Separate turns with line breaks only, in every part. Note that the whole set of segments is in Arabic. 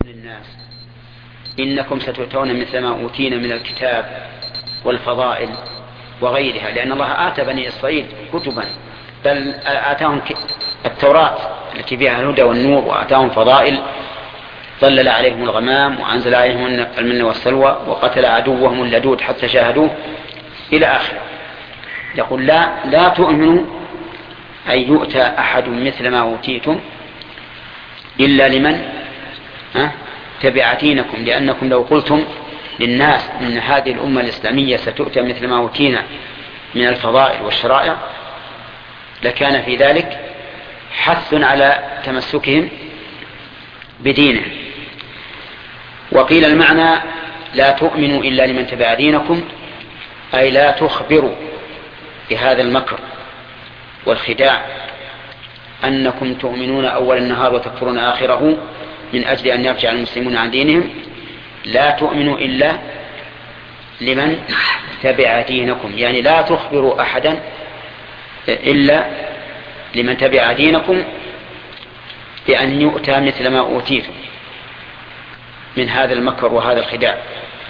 الناس إنكم ستؤتون مثل ما أوتينا من الكتاب والفضائل وغيرها، لأن الله آتى بني إسرائيل كتبا، بل آتاهم التوراة التي فيها الهدى والنور، وآتاهم فضائل، ظلل عليهم الغمام وأنزل عليهم المن والسلوى وقتل عدوهم اللدود حتى شاهدوه إلى آخره. يقول لا تؤمنوا أن يؤتى أحد مثل ما أوتيتم إلا لمن تبع دينكم، لأنكم لو قلتم للناس إن هذه الأمة الإسلامية ستؤتى مثل ما أوتينا من الفضائل والشرائع لكان في ذلك حث على تمسكهم بدينه. وقيل المعنى لا تؤمنوا إلا لمن تبع دينكم، أي لا تخبروا بهذا المكر والخداع أنكم تؤمنون أول النهار وتكفرون آخره من أجل أن يرجع المسلمون عن دينهم. لا تؤمنوا إلا لمن تبع دينكم، يعني لا تخبروا أحدا إلا لمن تبع دينكم بأن يؤتى مثل ما أوتيتم من هذا المكر وهذا الخداع.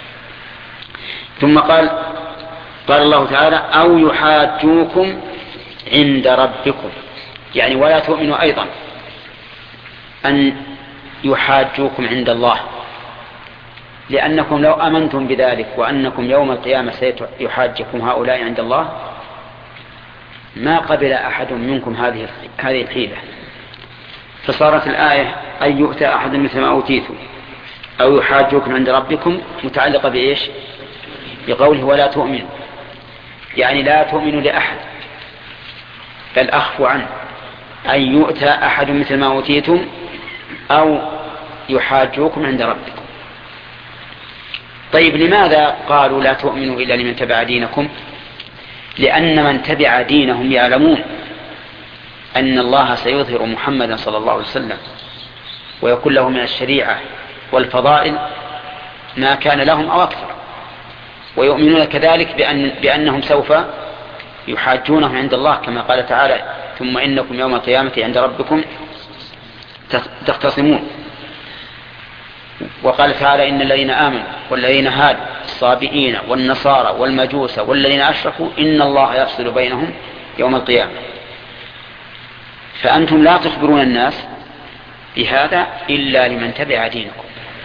ثم قال الله تعالى أو يحاجوكم عند ربكم، يعني ولا تؤمنوا أيضا أن يحاجوكم عند الله، لأنكم لو أمنتم بذلك وأنكم يوم القيامة سيحاجكم هؤلاء عند الله ما قبل أحد منكم هذه الحيلة. فصارت الآية أن يؤتى أحد مثل ما أوتيتم أو يحاجوكم عند ربكم متعلقة بإيش؟ بقوله ولا تؤمنوا، يعني لا تؤمنوا لأحد بل أخفوا عنه، أن يؤتى أحد مثل ما أوتيتم أو يحاجوكم عند ربكم. طيب لماذا قالوا لا تؤمنوا إلا لمن تبع دينكم؟ لأن من تبع دينهم يعلمون أن الله سيظهر محمدا صلى الله عليه وسلم ويكون له من الشريعة والفضائل ما كان لهم أو أكثر، ويؤمنون كذلك بأنهم سوف يحاجونهم عند الله كما قال تعالى ثم إنكم يوم القيامة عند ربكم تختصمون. وقال تعالى إن الذين آمنوا والذين هادوا الصابئين والنصارى والمجوس والذين أشركوا إن الله يفصل بينهم يوم القيامة. فأنتم لا تخبرون الناس بهذا إلا لمن تبع دينكم.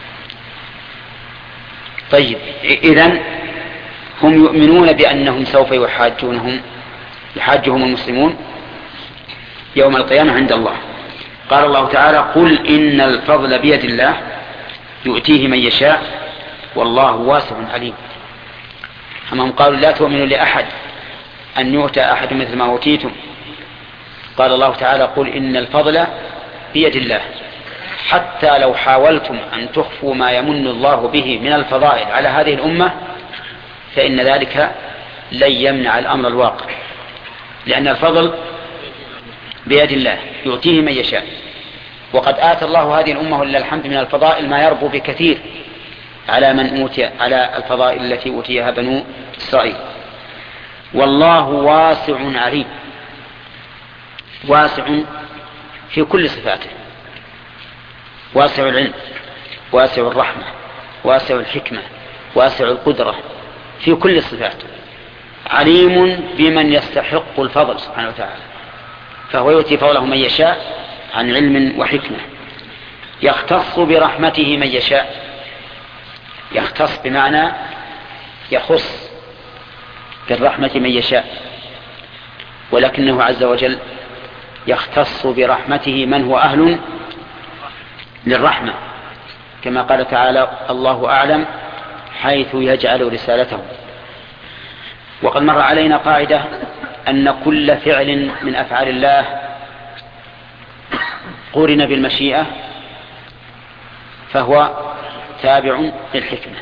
طيب إذن هم يؤمنون بأنهم سوف يحاجهم المسلمون يوم القيامة عند الله. قال الله تعالى قل إن الفضل بيد الله يؤتيه من يشاء والله واسع عليم. هم قالوا لا تؤمنوا لأحد أن يؤتى أحد مثل ما أوتيتم. قال الله تعالى قل إن الفضل بيد الله، حتى لو حاولتم أن تخفوا ما يمن الله به من الفضائل على هذه الأمة فإن ذلك لن يمنع الأمر الواقع، لأن الفضل بيد الله يؤتيه من يشاء. وقد آتى الله هذه الأمة ولله الحمد من الفضائل ما يربو بكثير على من أوتي على الفضائل التي أوتيها بنو إسرائيل. والله واسع عليم، واسع في كل صفاته، واسع العلم واسع الرحمة واسع الحكمة واسع القدرة في كل الصفات، عليم بمن يستحق الفضل سبحانه وتعالى، فهو يؤتي فضله من يشاء عن علم وحكمة. يختص برحمته من يشاء، يختص بمعنى يخص بالرحمة من يشاء، ولكنه عز وجل يختص برحمته من هو أهل للرحمة، كما قال تعالى الله أعلم حيث يجعل رسالته. وقد مر علينا قاعدة أن كل فعل من أفعال الله قرن بالمشيئة فهو تابع للحكمة،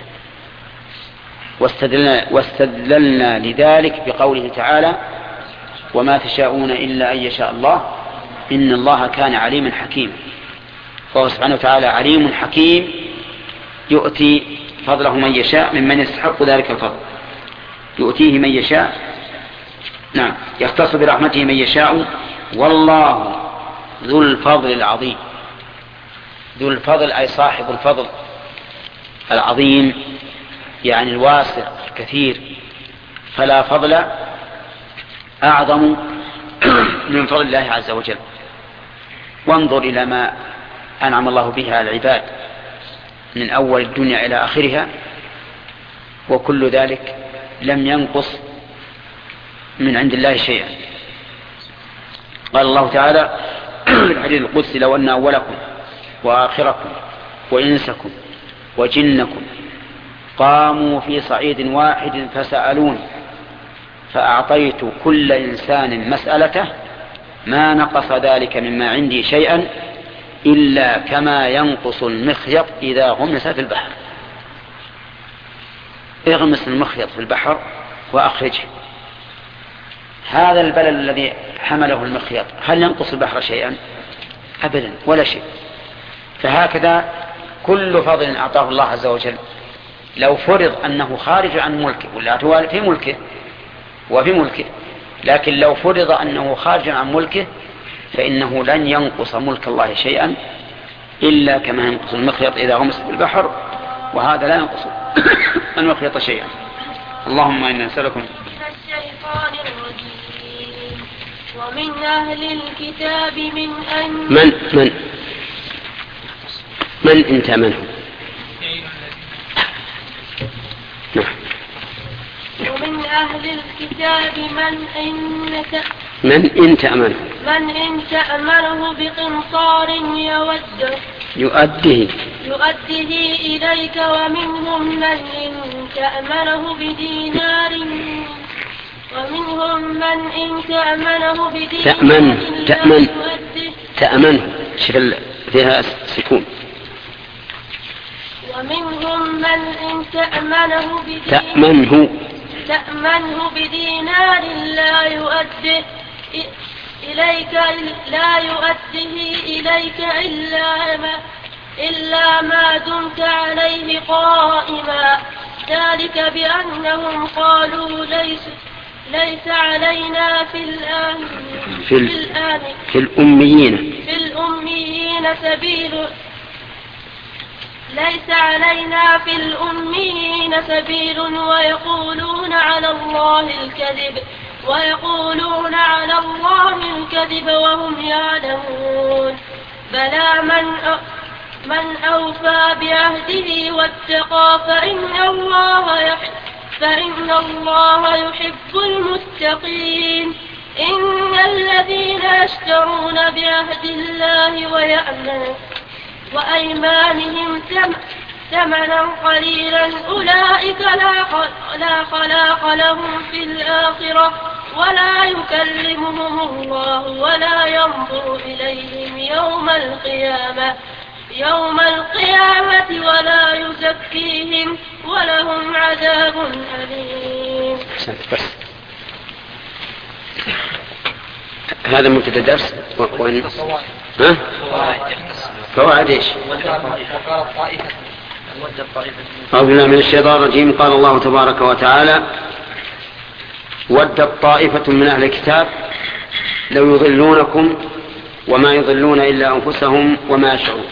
واستدللنا لذلك بقوله تعالى وما تشاءون إلا أن يشاء الله إن الله كان عليما حكيما. فهو سبحانه وتعالى عليم حكيم يؤتي فضله من يشاء ممن يستحق ذلك الفضل، يؤتيه من يشاء، نعم يختص برحمته من يشاء والله ذو الفضل العظيم. ذو الفضل أي صاحب الفضل العظيم، يعني الواسع الكثير، فلا فضل أعظم من فضل الله عز وجل. وانظر إلى ما أنعم الله به على العباد من أول الدنيا إلى آخرها، وكل ذلك لم ينقص من عند الله شيئا. قال الله تعالى في الحديث القدسي: لو أن أولكم وآخركم وإنسكم وجنكم قاموا في صعيد واحد فسألوني فأعطيت كل إنسان مسألته ما نقص ذلك مما عندي شيئا إلا كما ينقص المخيط إذا غمس في البحر. اغمس المخيط في البحر وأخرجه. هذا البلل الذي حمله المخيط هل ينقص البحر شيئا؟ أبدا، ولا شيء. فهكذا كل فضل أعطاه الله عز وجل لو فرض أنه خارج عن ملكه، ولا في ملكه وفي ملكه، لكن لو فرض أنه خارج عن ملكه فإنه لن ينقص ملك الله شيئا إلا كما ينقص المخيط إذا غمس في البحر، وهذا لا ينقص المخيط شيئا. اللهم إنا نسألكم
الشيطان الرجيم. ومن أهل الكتاب
من انت منه؟ نعم.
ومن أهل الكتاب من إن تأمنه بقنطار يؤده إليك، ومنهم من إن تأمنه بدينار
تأمنه شكل فيها سكون.
ومنهم من إن تأمنه بدينار لا يؤده إليك إلا ما دمت عليه قائما. ذلك بأنهم قالوا ليس علينا في الأميين سبيل ويقولون على الله الكذب وهم يعلمون. بلى من أوفى بعهده واتقى فإن الله يحب المتقين. إن الذين يشترون بعهد الله وأيمانهم ثمنا قليلا أولئك لا خلاق لهم في الآخرة ولا يكلمهم الله ولا ينظر إليهم يوم القيامة ولا يزكيهم ولهم عذاب أليم.
هذا مبتدأ درس. فوائد ايش؟ أعوذ بالله من الشيطان الرجيم. قال الله تبارك وتعالى: ودت طائفة من أهل الكتاب لو يضلونكم وما يضلون إلا أنفسهم وما يشعرون.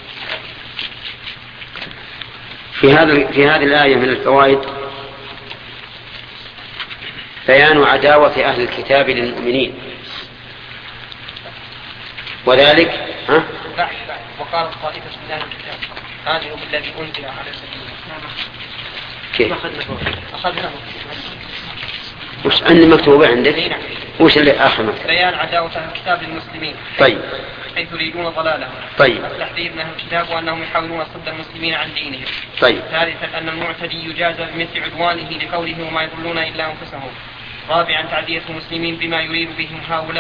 في هذه الآية من الفوائد بيان عداوة أهل الكتاب للمؤمنين، وذلك
وقال طائفة من أهل الكتاب آمنوا بالذي أنزل على سيدنا.
كيف؟
أخذنا
وش عندي مكتوبة عندك؟ وش اللي آخر مكتوب؟
بيان عداوة أهل الكتاب للمسلمين.
طيب.
حيث يريدون ضلالهم.
طيب.
التحذير من أهل الكتاب وأنهم يحاولون صد المسلمين عن دينهم.
طيب.
ثالثا أن المعتدي يجازى بمثل عدوانه لقوله وما يضلون إلا أنفسهم. رابعا تعدية المسلمين بما يريد بهم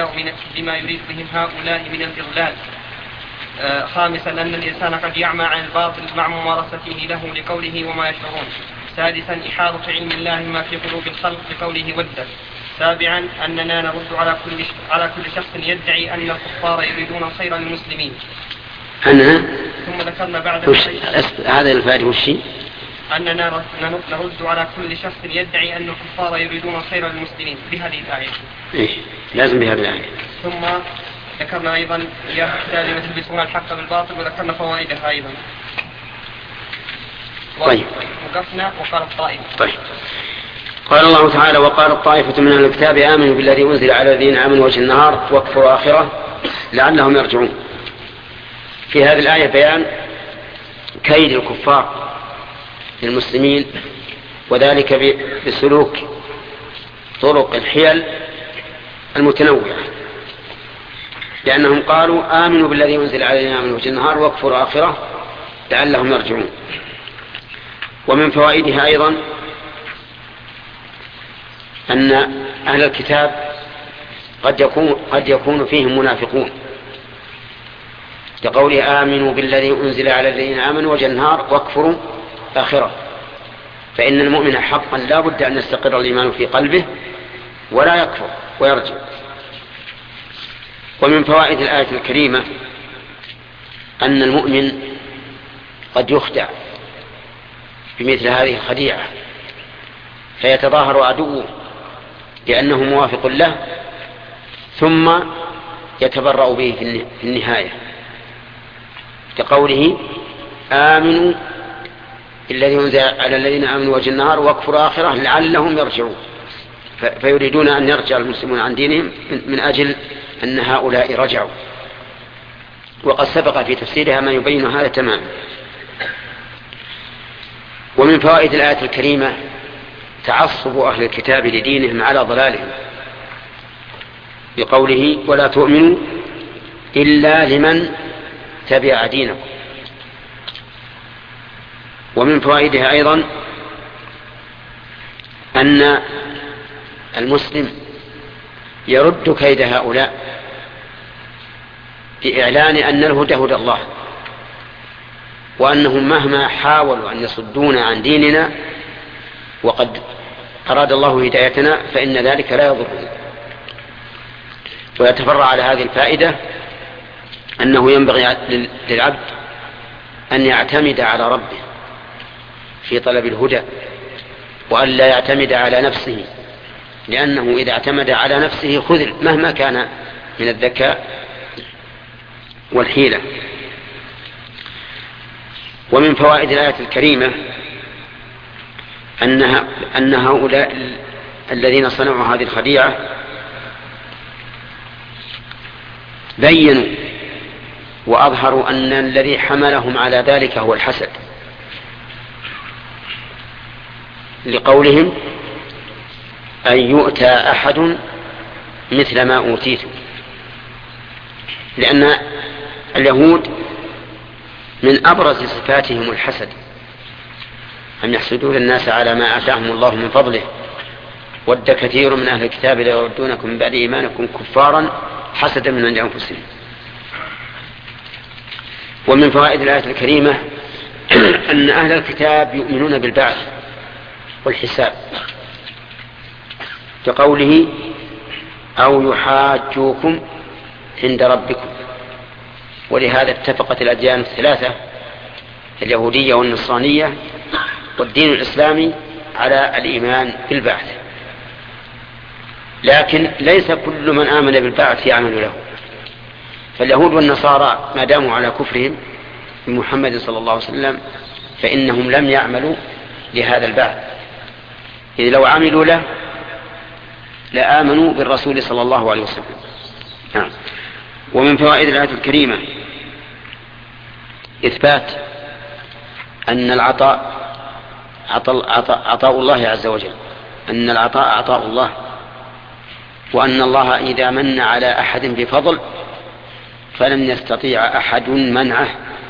هؤلاء من الإضلال. خامسا أن الإنسان قد يعمى عن الباطل مع ممارسته له لقوله وما يشعرون. سادسا إحاطة علم الله ما في قلوب الخلق لقوله ودت. سابعا أننا نرد على كل شخص يدعي أن الكفار يريدون الخير للمسلمين. ثم ذكرنا بعد
هذا الفائدة والشيء
أننا نرد على كل شخص يدعي أن الكفار يريدون الخير للمسلمين بهذه الآية.
لازم بهذه الآية.
ثم ذكرنا أيضا يا الكتاب تلبسون الحق بالباطل وذكرنا فوائدها أيضا.
طيب.
وقفنا وقال الطائفة.
طيب. قال الله تعالى وقال الطائفة من أهل الكتاب آمنوا بالذي أنزل على الذين آمنوا وجه النهار واكفروا آخره لعلهم يرجعون. في هذه الآية بيان كيد الكفار للمسلمين، وذلك بسلوك طرق الحيل المتنوعة، لأنهم قالوا آمنوا بالذي أنزل على الذين آمنوا وجه النهار واكفروا آخره لعلهم يرجعون. ومن فوائدها أيضا أن أهل الكتاب قد يكون فيهم منافقون، كقوله آمنوا بالذي أنزل على الذين آمنوا وجه النهار واكفروا آخره، فإن المؤمن حقا لا بد أن يستقر الإيمان في قلبه ولا يكفر ويرجع. ومن فوائد الآية الكريمة أن المؤمن قد يخدع بمثل هذه الخديعة فيتظاهر عدوه لأنه موافق له ثم يتبرأ به في النهاية، كقوله آمنوا الذي أنزل على الذين آمنوا وجه النهار واكفروا آخره لعلهم يرجعون، فيريدون أن يرجع المسلمون عن دينهم من أجل أن هؤلاء رجعوا. وقد سبق في تفسيرها ما يبين هذا تماما. ومن فوائد الآية الكريمة تعصب أهل الكتاب لدينهم على ضلالهم، بقوله ولا تؤمنوا إلا لمن تبع دينكم. ومن فوائدها أيضا أن المسلم يرد كيد هؤلاء بإعلان أن الهدى هدى الله، وأنهم مهما حاولوا أن يصدونا عن ديننا وقد أراد الله هدايتنا فإن ذلك لا يضرنا. ويتفرع على هذه الفائدة أنه ينبغي للعبد أن يعتمد على ربه في طلب الهدى وأن لا يعتمد على نفسه، لأنه إذا اعتمد على نفسه خذل مهما كان من الذكاء والحيلة. ومن فوائد الآية الكريمة أن هؤلاء الذين صنعوا هذه الخديعة بيّنوا وأظهروا أن الذي حملهم على ذلك هو الحسد، لقولهم أن يؤتى أحد مثل ما أوتيتم، لأن اليهود من أبرز صفاتهم الحسد، أن يحسدون الناس على ما آتاهم الله من فضله. ود كثير من أهل الكتاب ليردونكم من بعد إيمانكم كفارا حسدا من عند أنفسهم. ومن فوائد الآية الكريمة أن أهل الكتاب يؤمنون بالبعث والحساب، كقوله أو يحاجوكم عند ربكم. ولهذا اتفقت الأديان الثلاثة اليهودية والنصرانية والدين الإسلامي على الإيمان بالبعث، لكن ليس كل من آمن بالبعث يعمل له. فاليهود والنصارى ما داموا على كفرهم بمحمد صلى الله عليه وسلم فإنهم لم يعملوا لهذا البعث، إذ لو عملوا له لآمنوا بالرسول صلى الله عليه وسلم. ومن فوائد الآية الكريمة إثبات أن العطاء عطاء الله عز وجل، أن العطاء عطاء الله، وأن الله إذا من على أحد بفضل فلن يستطيع أحد منعه،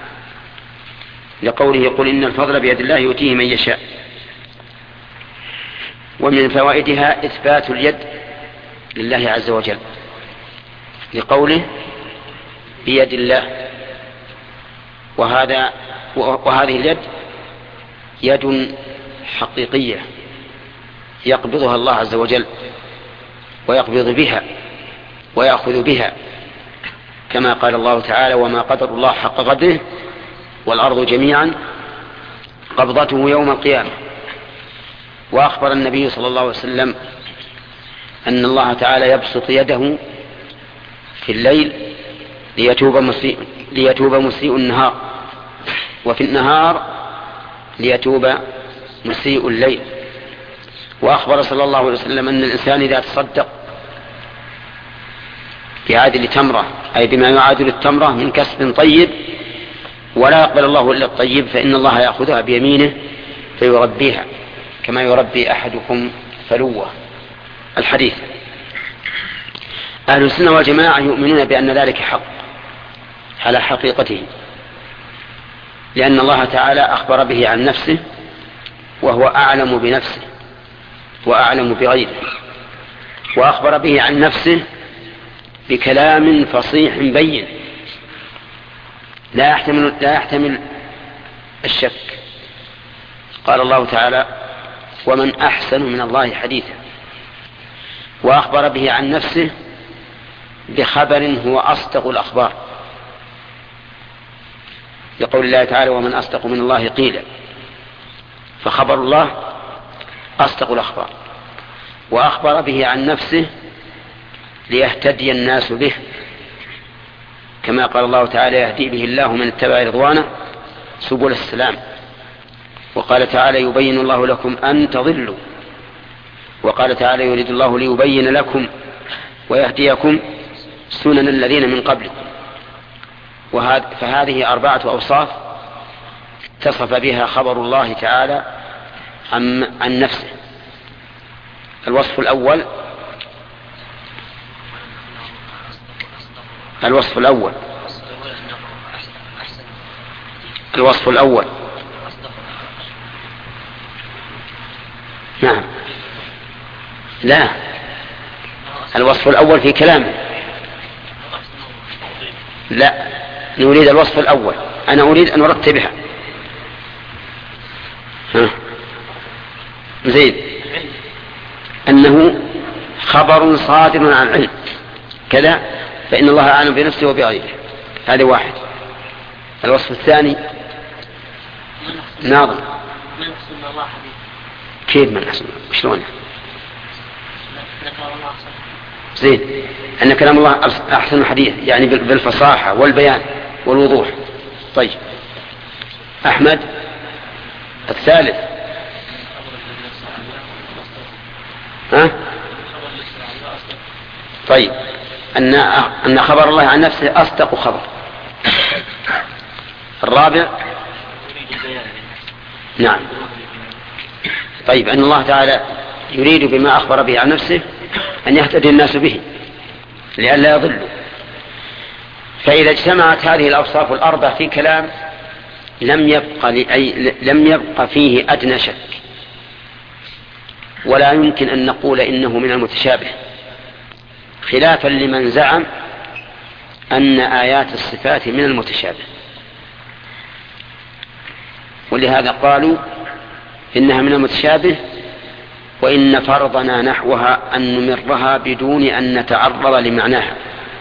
لقوله قل إن الفضل بيد الله يؤتيه من يشاء. ومن فوائدها إثبات اليد لله عز وجل، لقوله بيد الله، وهذه اليد يد حقيقية يقبضها الله عز وجل ويقبض بها ويأخذ بها، كما قال الله تعالى وما قدر الله حق قدره والأرض جميعا قبضته يوم القيامة. وأخبر النبي صلى الله عليه وسلم أن الله تعالى يبسط يده في الليل ليتوب مسيء النهار، وفي النهار ليتوب مسيء الليل. وأخبر صلى الله عليه وسلم أن الإنسان إذا تصدق بعادل تمرة، أي بما يعادل التمرة من كسب طيب، ولا يقبل الله إلا الطيب، فإن الله يأخذها بيمينه فيربيها كما يربي أحدكم فلوة. الحديث. أهل السنة والجماعة يؤمنون بأن ذلك حق على حقيقته، لأن الله تعالى أخبر به عن نفسه، وهو أعلم بنفسه وأعلم بغيره، وأخبر به عن نفسه بكلام فصيح بين لا يحتمل الشك. قال الله تعالى: ومن أحسن من الله حديثا. وأخبر به عن نفسه بخبر هو أصدق الأخبار، يقول الله تعالى: ومن أصدق من الله قيلا. فخبر الله أصدق الأخبار. وأخبر به عن نفسه ليهتدي الناس به، كما قال الله تعالى: يهدي به الله من اتبع رضوانه سبل السلام. وقال تعالى: يبين الله لكم أن تضلوا. وقال تعالى: يريد الله ليبين لكم ويهديكم سنن الذين من قبلكم. فهذه 4 أوصاف اتصف بها خبر الله تعالى عن نفسه. الوصف الأول نعم، لا، الوصف الأول في كلامه، لا، نريد الوصف الأول. أنا أريد أن أرتبها. زين. أنه خبر صادر عن علم كذا، فإن الله أعلم بنفسه وبغيره. هذا واحد. الوصف الثاني ناظر.
من أحسن الله حديث.
كيف من أحسن؟ شلون؟ زين. أن كلام الله أحسن الحديث، يعني بالفصاحة والبيان والوضوح. طيب. أحمد. الثالث. طيب. أن خبر الله عن نفسه أصدق خبر. الرابع. نعم. طيب. أن الله تعالى يريد بما أخبر به عن نفسه أن يهتدي الناس به لئلا يضلوا. فإذا اجتمعت هذه الأوصاف الأربع في كلام لم يبق فيه أدنى شك، ولا يمكن أن نقول إنه من المتشابه، خلافا لمن زعم أن آيات الصفات من المتشابه. ولهذا قالوا إنها من المتشابه، وإن فرضنا نحوها أن نمرها بدون أن نتعرض لمعناها.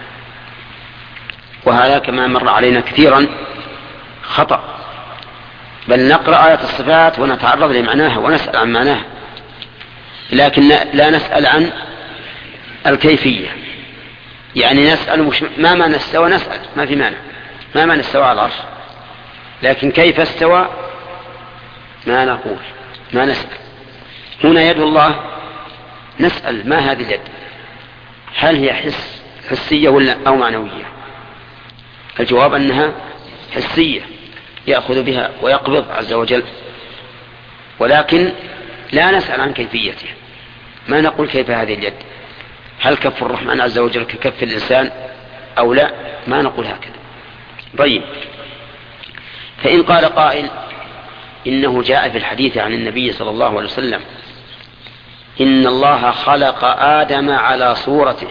وهذا كما مر علينا كثيرا خطأ، بل نقرأ آيات الصفات ونتعرض لمعناها ونسأل عن معناها، لكن لا نسأل عن الكيفية. يعني نسأل ما معنى استوى، نسأل ما في معنى، ما معنى استوى على العرش، لكن كيف استوى ما نقول، ما نسأل. هنا يد الله نسأل ما هذه اليد، هل هي حسية ولا أو معنوية؟ الجواب أنها حسية يأخذ بها ويقبض عز وجل، ولكن لا نسأل عن كيفيتها. ما نقول كيف هذه اليد، هل كف الرحمن عز وجل ككف الإنسان أو لا، ما نقول هكذا. طيب. فإن قال قائل إنه جاء في الحديث عن النبي صلى الله عليه وسلم إن الله خلق آدم على صورته،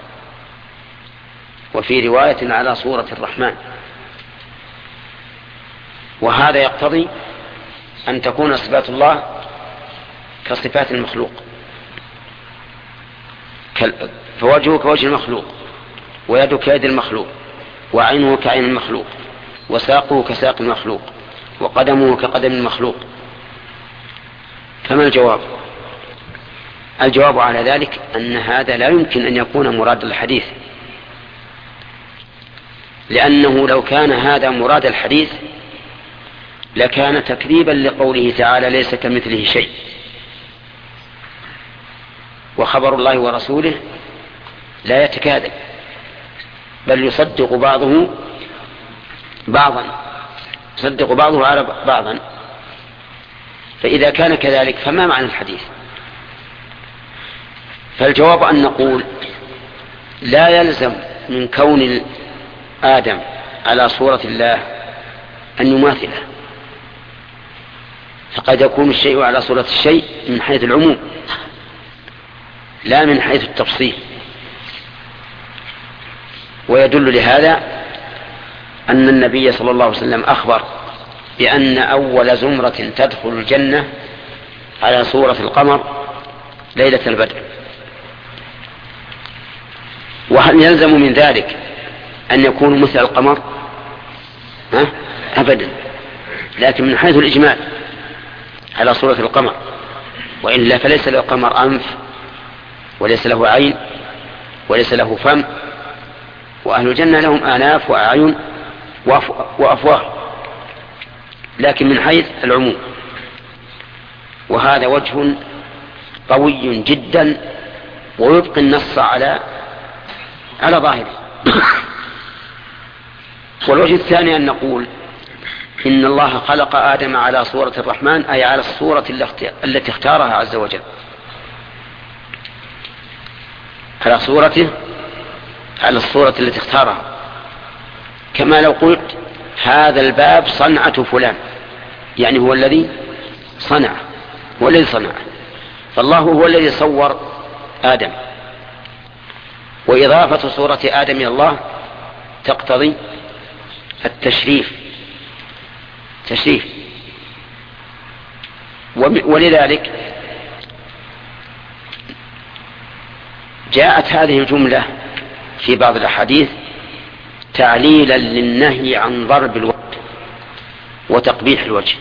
وفي رواية على صورة الرحمن، وهذا يقتضي أن تكون صفات الله كصفات المخلوق، فوجهه كوجه المخلوق، ويده كيد المخلوق، وعينه كعين المخلوق، وساقه كساق المخلوق، وقدمه كقدم المخلوق. فما الجواب؟ الجواب على ذلك أن هذا لا يمكن أن يكون مراد الحديث، لأنه لو كان هذا مراد الحديث لكان تكذيبا لقوله تعالى ليس كمثله شيء، وخبر الله ورسوله لا يتكاذب بل يصدق بعضه على بعضا. فإذا كان كذلك فما معنى الحديث؟ فالجواب أن نقول لا يلزم من كون آدم على صورة الله أن يماثله، فقد يكون الشيء على صورة الشيء من حيث العموم لا من حيث التفصيل. ويدل لهذا أن النبي صلى الله عليه وسلم أخبر بأن أول زمرة تدخل الجنة على صورة القمر ليلة البدر. وهل يلزم من ذلك أن يكونوا مثل القمر؟ أبدا، لكن من حيث الإجمال على صورة القمر، وإلا فليس له قمر أنف وليس له عين وليس له فم، وأهل الجنة لهم آناف وأعين وأفواه، لكن من حيث العموم. وهذا وجه قوي جدا ويبقي النص على ظاهره. والوجه الثاني أن نقول إن الله خلق آدم على صورة الرحمن، أي على الصورة التي اختارها عز وجل، على الصورة التي اختارها، كما لو قلت هذا الباب صنعة فلان، يعني هو الذي صنعه، فالله هو الذي صور آدم. وإضافة صورة آدم إلى الله تقتضي التشريف، ولذلك جاءت هذه الجملة في بعض الأحاديث تعليلا للنهي عن ضرب الوجه وتقبيح الوجه،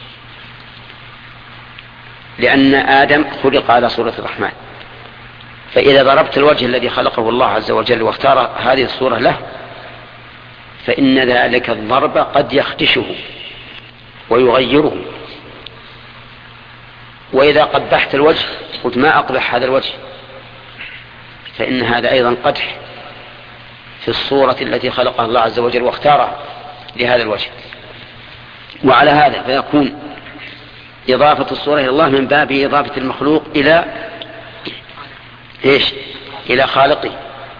لأن آدم خلق على صورة الرحمن، فإذا ضربت الوجه الذي خلقه الله عز وجل واختار هذه الصورة له فإن ذلك الضرب قد يخدشه ويغيره. وإذا قبحت الوجه قلت ما أقبح هذا الوجه، فإن هذا أيضا قدح في الصورة التي خلقها الله عز وجل واختارها لهذا الوجه. وعلى هذا فيكون إضافة الصورة إلى الله من باب إضافة المخلوق إلى خالقه،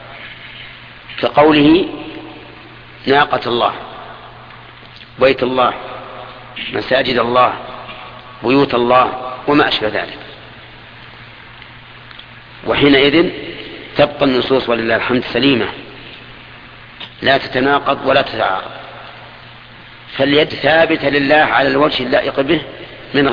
كقوله ناقة الله، بيت الله، مساجد الله، بيوت الله، وما أشبه ذلك. وحينئذ تبقى النصوص ولله الحمد سليمة لا تتناقض ولا تتعارض، فاليد ثابتة لله على الوجه اللائق به من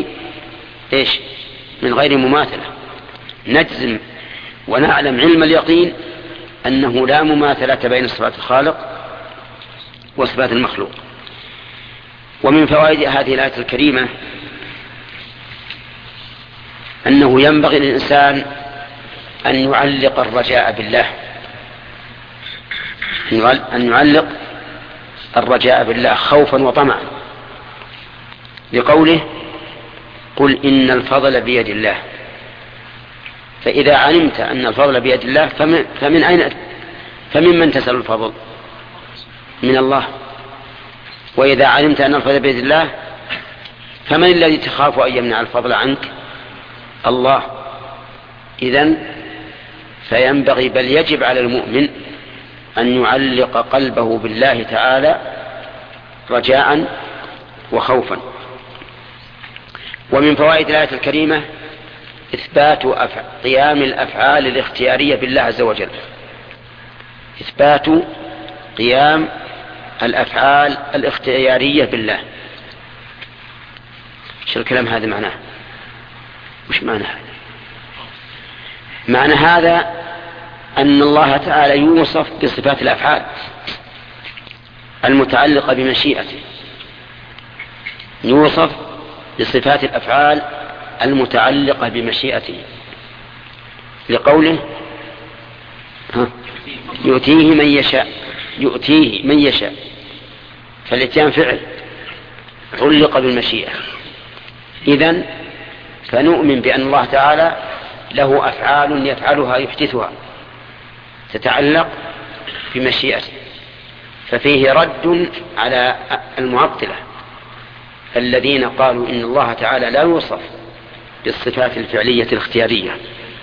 غير مماثلة. نجزم ونعلم علم اليقين أنه لا مماثلة بين صفات الخالق وصفات المخلوق. ومن فوائد هذه الآية الكريمة أنه ينبغي للإنسان أن يعلق الرجاء بالله، أن يعلق الرجاء بالله خوفا وطمعا، لقوله قل إن الفضل بيد الله. فإذا علمت أن الفضل بيد الله فمن من تسأل الفضل؟ من الله. وإذا علمت أن الفضل بيد الله فمن الذي تخاف أن يمنع الفضل عنك؟ الله. إذن فينبغي بل يجب على المؤمن أن يعلق قلبه بالله تعالى رجاء وخوفا. ومن فوائد الآية الكريمة إثبات قيام الأفعال الاختيارية بالله عز وجل، إثبات قيام الأفعال الاختيارية بالله. شو الكلام هذا معناه؟ وش معنى هذا؟ معنى هذا أن الله تعالى يوصف بصفات الأفعال المتعلقة بمشيئته، يوصف بصفات الأفعال المتعلقة بمشيئته، لقوله يؤتيه من يشاء يؤتيه من يشاء، فالاتيان فعل علق بالمشيئة. إذن فنؤمن بأن الله تعالى له أفعال يفعلها يحدثها تتعلق بمشيئته، ففيه رد على المعطلة الذين قالوا إن الله تعالى لا يوصف بالصفات الفعلية الاختيارية،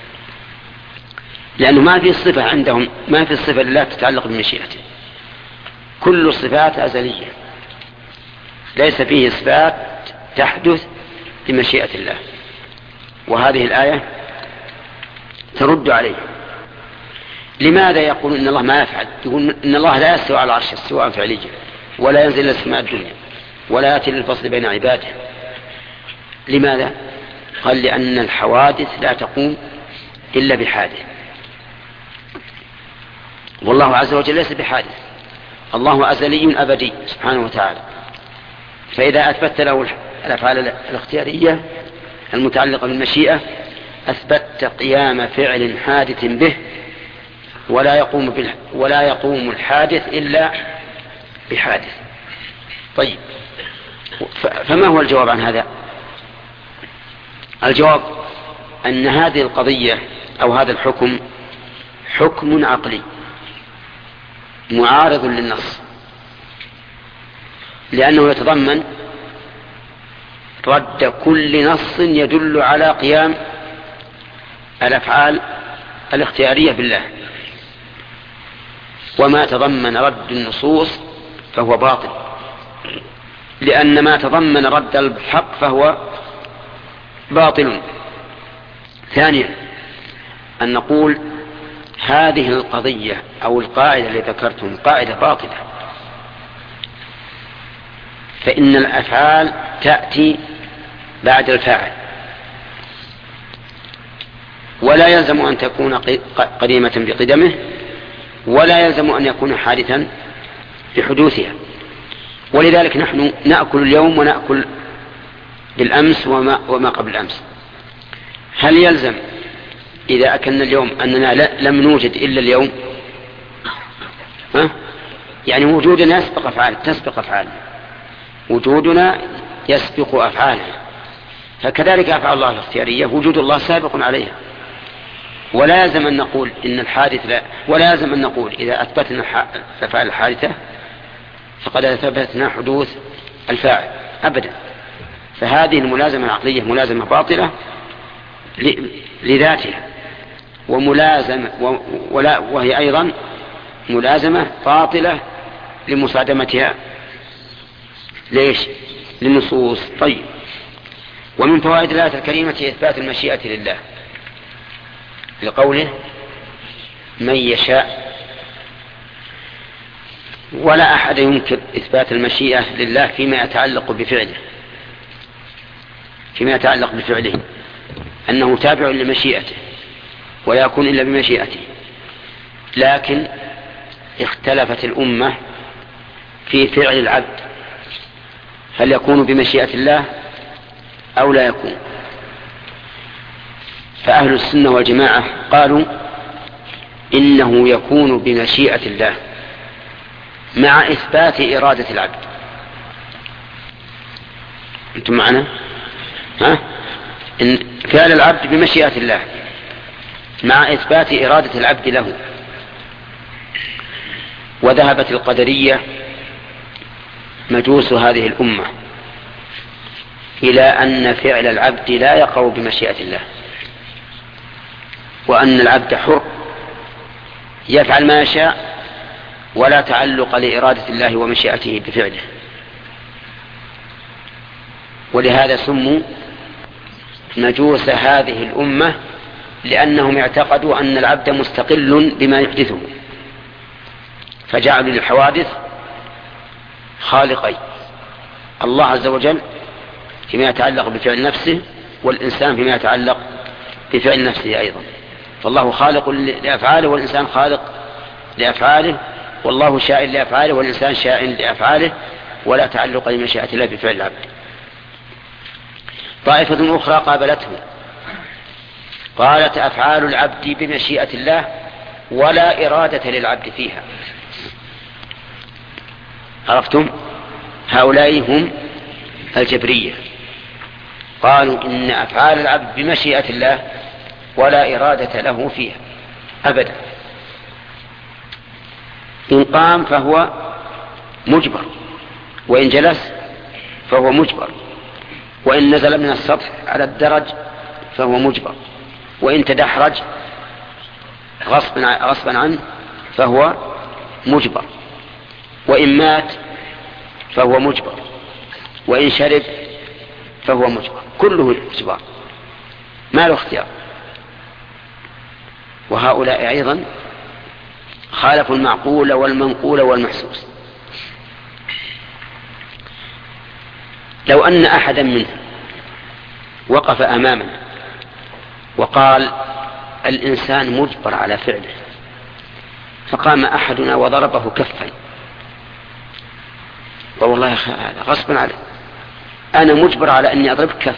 لأنه ما في صفة عندهم، ما في صفة لا تتعلق بمشيئته، كل الصفات أزلية، ليس فيه صفات تحدث بمشيئة الله. وهذه الآية ترد عليه. لماذا يقول إن الله ما يفعل؟ يقول إن الله لا يستوى على العرش استواء فعليا، ولا ينزل إلى السماء الدنيا، ولا يأتي للفصل بين عباده. لماذا؟ قال لأن الحوادث لا تقوم إلا بحادث، والله عز وجل ليس بحادث، الله أزلي أبدي سبحانه وتعالى. فإذا أثبت له الأفعال الاختيارية المتعلقة بالمشيئة أثبت قيام فعل حادث به، ولا يقوم الحادث إلا بحادث. طيب، فما هو الجواب عن هذا؟ الجواب أن هذه القضية أو هذا الحكم حكم عقلي معارض للنص، لأنه يتضمن رد كل نص يدل على قيام الأفعال الاختيارية بالله، وما تضمن رد النصوص فهو باطل، لأن ما تضمن رد الحق فهو باطل. ثانيا أن نقول هذه القضية أو القاعدة التي ذكرتم قاعدة باطلة، فإن الأفعال تأتي بعد الفاعل، ولا يلزم أن تكون قديمة بقدمه، ولا يلزم أن يكون حادثا بحدوثها. ولذلك نحن نأكل اليوم ونأكل بالأمس وما قبل الأمس. هل يلزم إذا أكلنا اليوم أننا لم نوجد إلا اليوم؟ يعني وجودنا تسبق أفعالنا، وجودنا يسبق أفعالنا، فكذلك أفعال الله الاختيارية وجود الله سابق عليها. ولا يلزم أن نقول إن الحادث لا، ولا يلزم أن نقول إذا أثبتنا الأفعال الحادثة فقد أثبتنا حدوث الفاعل أبدا. فهذه الملازمة العقلية ملازمة باطلة لذاتها، وهي أيضا ملازمة باطلة لمصادمتها ليش؟ للنصوص. طيب، ومن فوائد الآية الكريمة إثبات المشيئة لله لقوله من يشاء، ولا أحد ينكر إثبات المشيئة لله فيما يتعلق بفعله أنه تابع لمشيئته ولا يكون إلا بمشيئته. لكن اختلفت الأمة في فعل العبد، هل يكون بمشيئة الله أو لا يكون؟ فأهل السنة والجماعة قالوا إنه يكون بمشيئة الله مع إثبات إرادة العبد. أنتم معنا؟ إن فعل العبد بمشيئة الله مع إثبات إرادة العبد له. وذهبت القدرية مجوس هذه الأمة إلى أن فعل العبد لا يقع بمشيئة الله، وأن العبد حر يفعل ما يشاء ولا تعلق لإرادة الله ومشيئته بفعله. ولهذا سموا مجوس هذه الأمة، لأنهم اعتقدوا أن العبد مستقل بما يحدثه، فجعلوا للحوادث خالقين، الله عز وجل فيما يتعلق بفعل نفسه، والإنسان فيما يتعلق بفعل نفسه أيضا. فالله خالق لأفعاله والإنسان خالق لأفعاله، والله شائن لأفعاله والإنسان شائن لأفعاله، ولا تعلق لمشيئة الله بفعل العبد. طائفة أخرى قابلته قالت أفعال العبد بمشيئة الله ولا إرادة للعبد فيها، عرفتم؟ هؤلاء هم الجبرية، قالوا إن أفعال العبد بمشيئة الله ولا إرادة له فيها أبدا. إن قام فهو مجبر، وإن جلس فهو مجبر، وإن نزل من السطح على الدرج فهو مجبر، وإن تدحرج غصبا عنه فهو مجبر، وإن مات فهو مجبر، وإن شرب فهو مجبر، كله إجبار ما له اختيار. وهؤلاء أيضا خالفوا المعقول والمنقول والمحسوس. لو أن أحدا منهم وقف أمامنا وقال الإنسان مجبر على فعله، فقام أحدنا وضربه كفا، والله يا أخي هذا غصبا عليه، أنا مجبر على أني أضربك كف،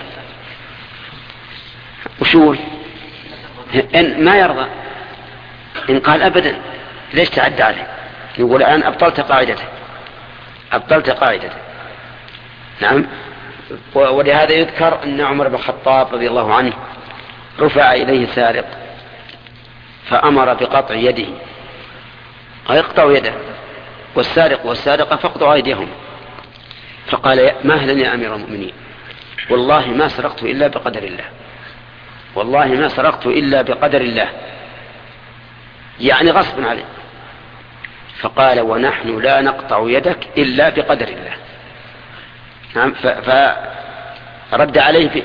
وشو إن ما يرضى، إن قال أبدا ليش تعدى عليه، يقول الآن أبطلت قاعدته. نعم. ولهذا يذكر أن عمر بن الخطاب رضي الله عنه رفع إليه سارق فأمر بقطع يده، يقطع يده، والسارق والسارقة فاقطعوا أيديهم، فقال مهلا يا أمير المؤمنين، والله ما سرقت إلا بقدر الله، والله ما سرقت إلا بقدر الله، يعني غصبا عليه. فقال ونحن لا نقطع يدك إلا بقدر الله. نعم. فرد عليه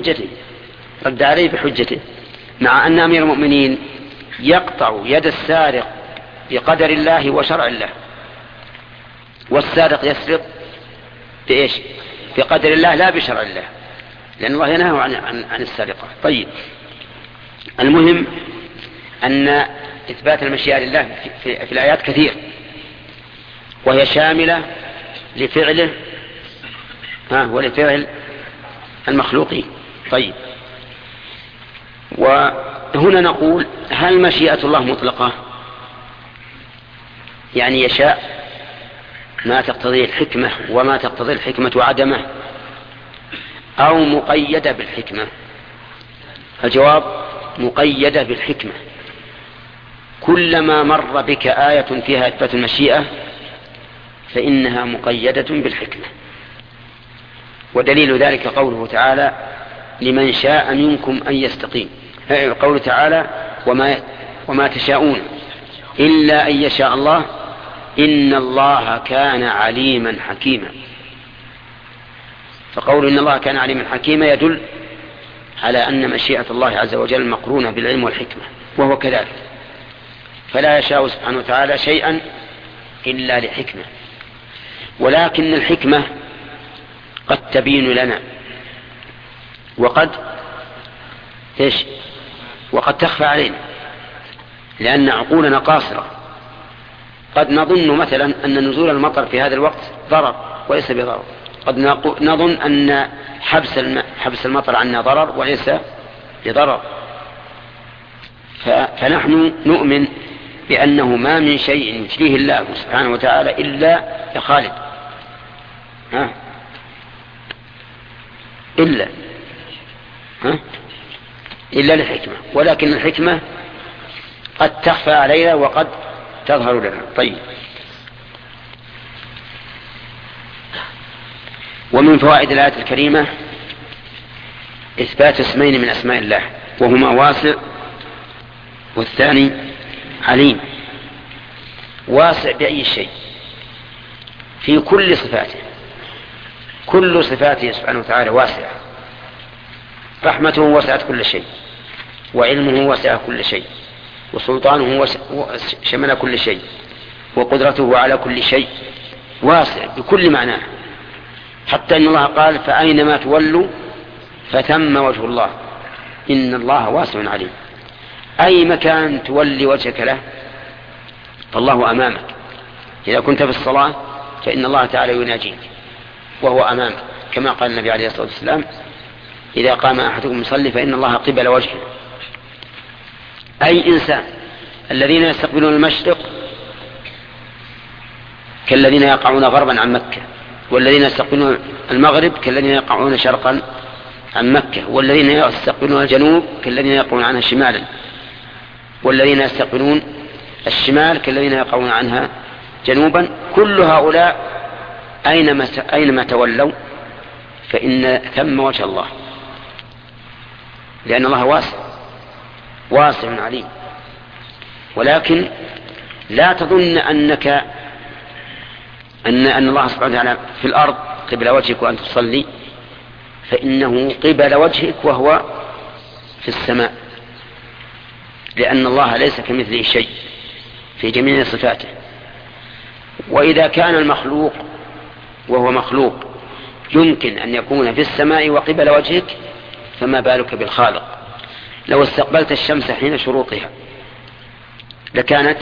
بحجته، مع أن أمير المؤمنين يقطع يد السارق بقدر الله وشرع الله، والسارق يسرق بإيش؟ بقدر الله لا بشرع الله، لأن الله ينهى عن السرقة. طيب، المهم أن إثبات المشيئة لله في الآيات كثير، وهي شاملة لفعله ولفعل المخلوقين. طيب، وهنا نقول هل مشيئة الله مطلقة، يعني يشاء ما تقتضيه الحكمة وما تقتضي الحكمة عدمه، أو مقيدة بالحكمة؟ الجواب مقيدة بالحكمة. كلما مر بك آية فيها إثبات المشيئة فإنها مقيدة بالحكمة، ودليل ذلك قوله تعالى لمن شاء منكم أن يستقيم، قوله تعالى وما تشاءون إلا أن يشاء الله إن الله كان عليما حكيما. فقول إن الله كان عليما حكيما يدل على أن مشيئة الله عز وجل مقرونة بالعلم والحكمة، وهو كذلك، فلا يشاء سبحانه وتعالى شيئا إلا لحكمة. ولكن الحكمة قد تبين لنا وقد تخفى علينا، لأن عقولنا قاصرة. قد نظن مثلا أن نزول المطر في هذا الوقت ضرر وليس بضرر، قد نظن أن حبس المطر عنا ضرر وليس بضرر. فنحن نؤمن بأنه ما من شيء يجريه الله سبحانه وتعالى إلا يا خالد إلا للحكمة، ولكن الحكمة قد تخفى علينا وقد تظهر لنا. طيب، ومن فوائد الآية الكريمة إثبات اسمين من أسماء الله، وهما واسع والثاني عليم. واسع بأي شيء، في كل صفاته، كل صفاته سبحانه وتعالى واسعة، رحمته وسعت كل شيء، وعلمه وسع كل شيء، وسلطانه شمل كل شيء، وقدرته على كل شيء، واسع بكل معناه، حتى أن الله قال فأينما تولوا فثم وجه الله إن الله واسع عليم. أي مكان تولي وجهك له فالله أمامك. إذا كنت في الصلاة فإن الله تعالى يناجيك وهو أمامك، كما قال النبي عليه الصلاة والسلام إذا قام أحدكم يصلي فإن الله قبل وجهه. أي إنسان الذين يستقبلون المشرق كالذين يقعون غربا عن مكة، والذين يستقبلون المغرب كالذين يقعون شرقا عن مكة، والذين يستقبلون الجنوب كالذين يقعون عنها شمالا، والذين يستقبلون الشمال كالذين يقعون عنها جنوبا. كل هؤلاء أينما تولوا فإن ثم وجه الله، لأن الله واسع عليم. ولكن لا تظن أن الله سبحانه وتعالى في الأرض قبل وجهك وأنت تصلي، فإنه قبل وجهك وهو في السماء، لأن الله ليس كمثله شيء في جميع صفاته. وإذا كان المخلوق وهو مخلوق يمكن أن يكون في السماء وقبل وجهك، فما بالك بالخالق. لو استقبلت الشمس حين شروقها لكانت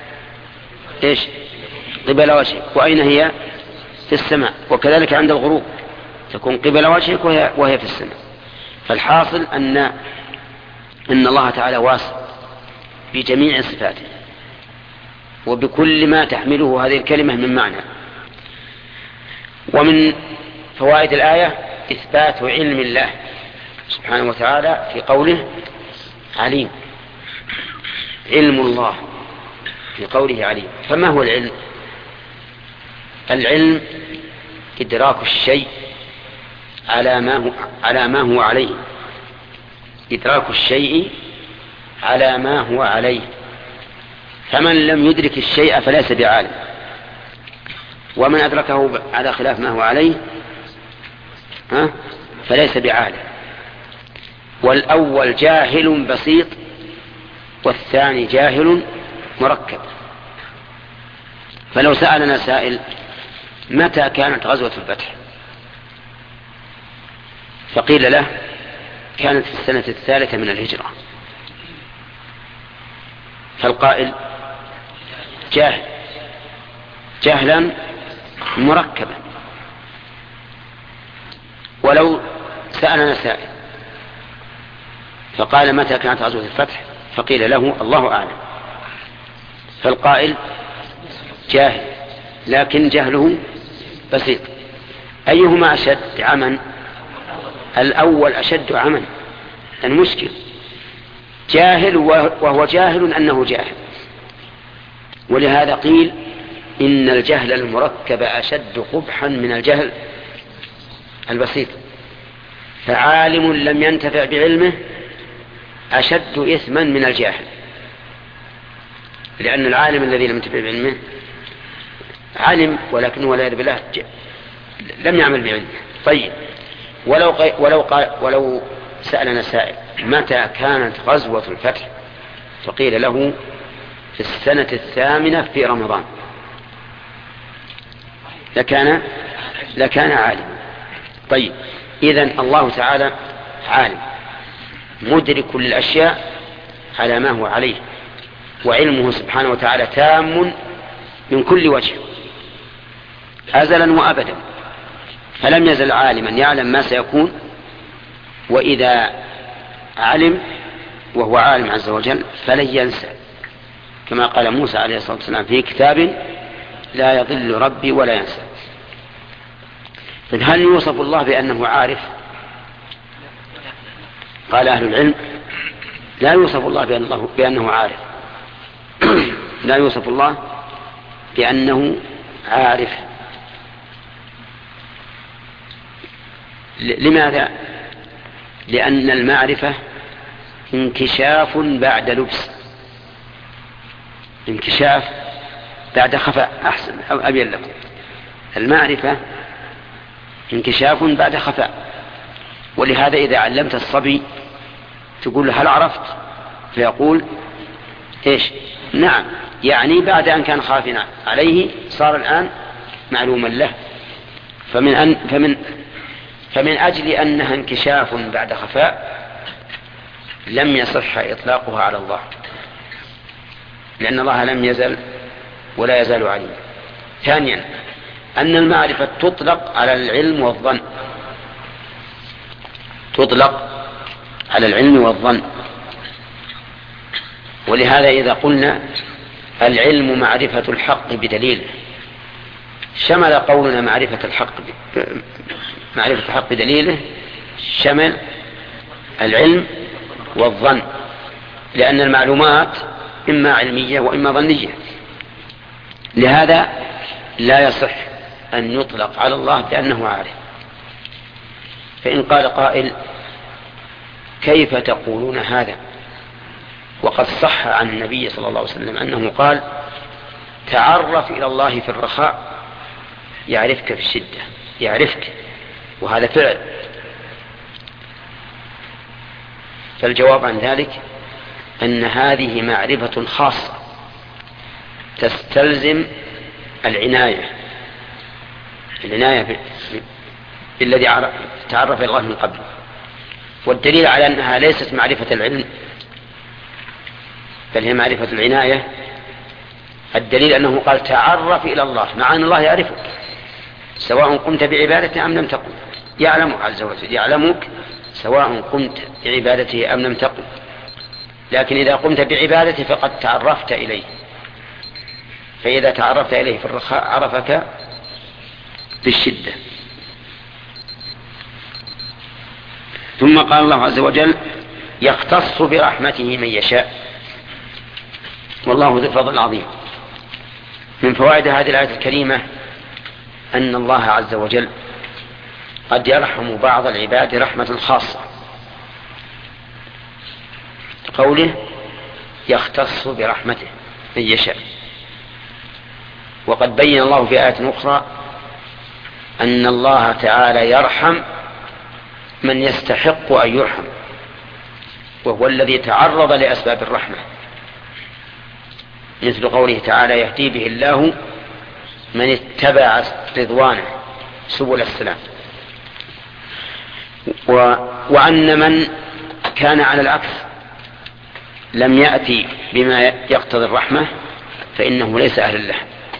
قبل وجهك، وأين هي؟ في السماء. وكذلك عند الغروب تكون قبل وجهك وهي في السماء. فالحاصل أن الله تعالى واسع بجميع صفاته وبكل ما تحمله هذه الكلمة من معنى. ومن فوائد الآية إثبات علم الله سبحانه وتعالى في قوله عليم. علم الله في قوله عليم. فما هو العلم؟ العلم إدراك الشيء على ما هو عليه، إدراك الشيء على ما هو عليه. فمن لم يدرك الشيء فليس بعالم، ومن أدركه على خلاف ما هو عليه فليس بعالم. والأول جاهل بسيط، والثاني جاهل مركب. فلو سألنا سائل متى كانت غزوة الفتح، فقيل له كانت في السنة 3 من الهجرة، فالقائل جاهل جهلا مركبا. ولو سألنا سائل فقال متى كانت غزوة الفتح، فقيل له الله أعلم، فالقائل جاهل لكن جهله بسيط. أيهما أشد عمى؟ الأول أشد عمى. المشكل جاهل وهو جاهل أنه جاهل. ولهذا قيل إن الجهل المركب أشد قبحا من الجهل البسيط. فعالم لم ينتفع بعلمه أشد إثما من الجاهل، لأن العالم الذي لم ينتفع بعلمه علم ولكنه والعياذ بالله لم يعمل بعلمه. طيب، ولو سألنا سائل متى كانت غزوة الفتح، فقيل له في السنة 8 في رمضان، لكان عالما. طيب، إذن الله تعالى عالم مدرك للأشياء على ما هو عليه، وعلمه سبحانه وتعالى تام من كل وجه أزلا وأبدا، فلم يزل عالما يعلم ما سيكون. وإذا علم وهو عالم عز وجل فلن ينسى، كما قال موسى عليه الصلاة والسلام في كتاب لا يضل ربي ولا ينسى. هل يوصف الله بأنه عارف؟ قال أهل العلم لا يوصف الله بأنه عارف لا يوصف الله بأنه عارف. لماذا؟ لأن المعرفة انكشاف بعد لبس، انكشاف بعد خفاء. أحسن أو أبين لكم، المعرفة انكشاف بعد خفاء. ولهذا إذا علمت الصبي تقول له هل عرفت؟ فيقول نعم، يعني بعد أن كان خافنا عليه صار الآن معلوما له. فمن أجل أنها انكشاف بعد خفاء لم يصح إطلاقها على الله، لأن الله لم يزل ولا يزال عليما. ثانيا، أن المعرفة تطلق على العلم والظن، تطلق على العلم والظن. ولهذا إذا قلنا العلم معرفة الحق بدليله شمل قولنا معرفة الحق بدليله شمل العلم والظن، لأن المعلومات إما علمية وإما ظنية. لهذا لا يصح أن يطلق على الله بأنه عارف. فإن قال قائل كيف تقولون هذا وقد صح عن النبي صلى الله عليه وسلم أنه قال تعرف إلى الله في الرخاء يعرفك في الشدة، يعرفك، وهذا فعل. فالجواب عن ذلك أن هذه معرفة خاصة تستلزم العناية بالذي تعرف الله من قبل. والدليل على أنها ليست معرفة العلم بل هي معرفة العناية، الدليل أنه قال تعرف إلى الله، مع أن الله يعرفك سواء قمت بعبادته أم لم تقم، يعلم عز وجل، يعلمك سواء قمت بعبادته أم لم تقم. لكن إذا قمت بعبادته فقد تعرفت إليه، فإذا تعرفت إليه في الرخاء عرفك بالشدة. ثم قال الله عز وجل يختص برحمته من يشاء والله ذو الفضل العظيم. من فوائد هذه الآية الكريمة أن الله عز وجل قد يرحم بعض العباد رحمة خاصة، قوله يختص برحمته من يشاء. وقد بين الله في آية أخرى أن الله تعالى يرحم من يستحق أن يرحم، وهو الذي تعرض لأسباب الرحمة، مثل قوله تعالى يهدي به الله من اتبع رضوانه سبل السلام. وأن من كان على العكس لم يأتي بما يقتضي الرحمة فإنه ليس أهل له.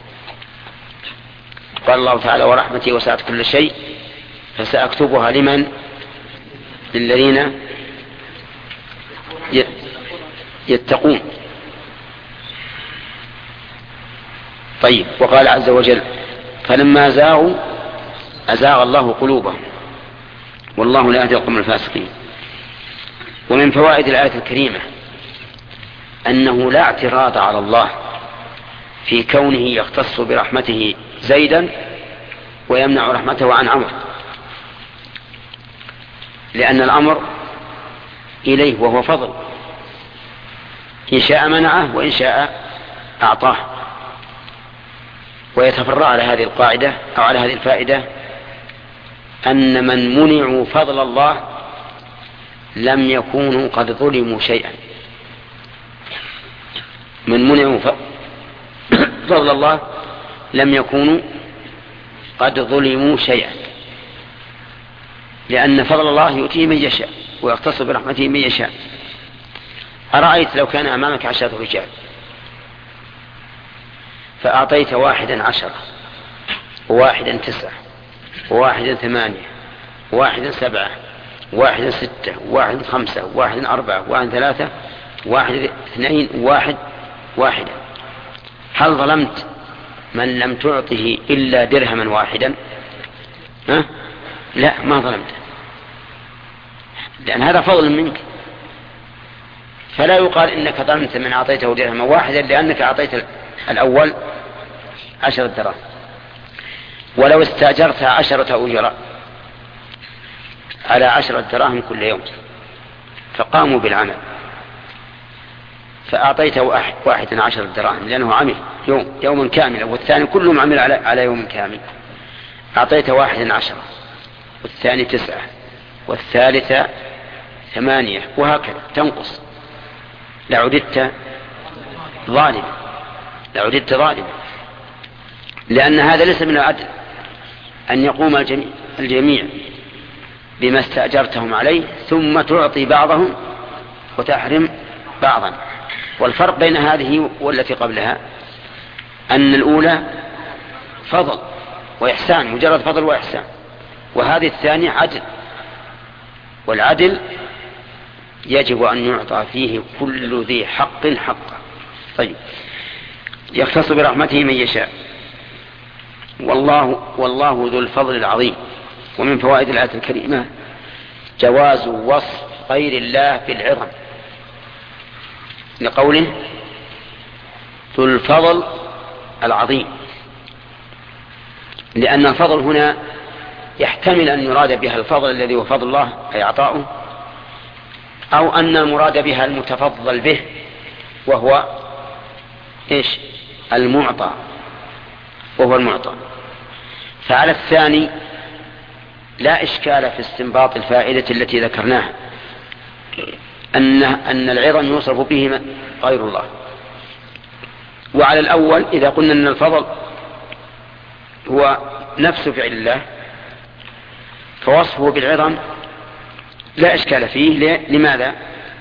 قال الله تعالى ورحمتي وسعت كل شيء فسأكتبها لمن؟ للذين يتقون. طيب، وقال عز وجل فلما زاغوا أزاغ الله قلوبهم والله لا يهدي القوم الفاسقين. ومن فوائد الآية الكريمة أنه لا اعتراض على الله في كونه يختص برحمته زيدا ويمنع رحمته عن عمرو، لأن الأمر إليه وهو فضل، إن شاء منعه وإن شاء أعطاه. ويتفرع على هذه القاعدة أو على هذه الفائدة أن من منعوا فضل الله لم يكونوا قد ظلموا شيئا. من منعوا فضل الله لم يكونوا قد ظلموا شيئا، لأن فضل الله يؤتيه من يشاء ويختص برحمته من يشاء. أرأيت لو كان أمامك 10 رجال فأعطيت 1 10 و1 9 و1 8 و1 7 و1 6 و1 5 و1 4 و1 3 و1 2 و1 1، هل ظلمت من لم تعطه إلا درهما واحدا؟ لا، ما ظلمت، لأن هذا فضل منك. فلا يقال إنك ظلمت من أعطيته درهما واحدا لأنك أعطيت الأول 10 دراهم. ولو استأجرت 10 أجراء على 10 دراهم كل يوم فقاموا بالعمل فأعطيته واحد 10 دراهم لأنه عمل يوما كاملا، والثاني كلهم عمل على يوم كامل، أعطيته 1 10 والثاني 9 والثالثة 8 وهكذا تنقص، لعددت ظالما، لأن هذا ليس من العدل أن يقوم الجميع بما استأجرتهم عليه ثم تعطي بعضهم وتحرم بعضا. والفرق بين هذه والتي قبلها أن الأولى فضل وإحسان، مجرد فضل وإحسان، وهذه الثانية عدل، والعدل يجب أن يعطى فيه كل ذي حق حقه. طيب، يختص برحمته من يشاء والله ذو الفضل العظيم. ومن فوائد الآية الكريمة جواز وصف غير الله بالعظم، لقوله ذو الفضل العظيم، لأن الفضل هنا يحتمل أن يراد بها الفضل الذي هو فضل الله أي عطاؤه، أو أن المراد بها المتفضل به وهو المعطى، وهو المعطى. فعلى الثاني لا إشكال في استنباط الفائدة التي ذكرناها، أن العظم يوصف به غير الله. وعلى الأول إذا قلنا أن الفضل هو نفس فعل الله فوصفه بالعظم لا إشكال فيه. لماذا؟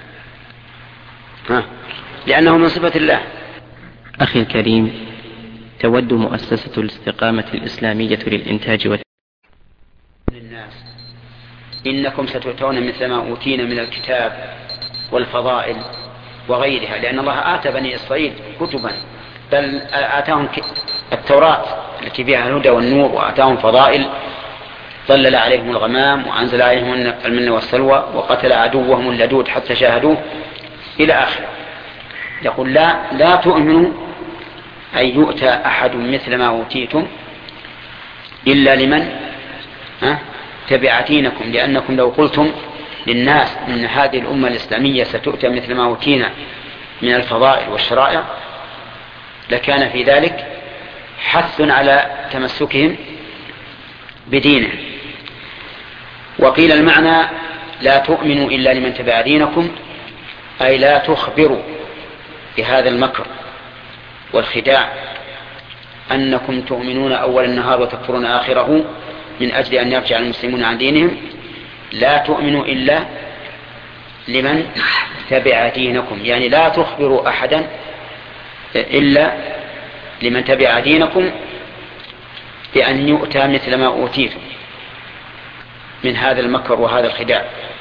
لأنه من صفة الله.
أخي الكريم، تود مؤسسة الاستقامة الإسلامية للإنتاج
للناس إنكم ستؤتون مثل ما أوتينا من الكتاب والفضائل وغيرها، لأن الله آتى بني إسرائيل كتبا، بل آتاهم التوراة التي فيها الهدى والنور، وآتاهم فضائل، ظلل عليهم الغمام وأنزل عليهم المن والسلوى وقتل عدوهم اللدود حتى شاهدوه إلى آخره. يقول لا تؤمنوا أن يؤتى أحد مثل ما أوتيتم إلا لمن تبع دينكم، لأنكم لو قلتم للناس إن هذه الأمة الإسلامية ستؤتى مثل ما أوتينا من الفضائل والشرائع لكان في ذلك حث على تمسكهم بدينه. وقيل المعنى لا تؤمنوا إلا لمن تبع دينكم، أي لا تخبروا بهذا المكر والخداع أنكم تؤمنون أول النهار وتكفرون آخره من أجل أن يرجع المسلمون عن دينهم. لا تؤمنوا إلا لمن تبع دينكم، يعني لا تخبروا أحدا إلا لمن تبع دينكم بأن يؤتى مثل ما أوتيتم من هذا المكر وهذا الخداع.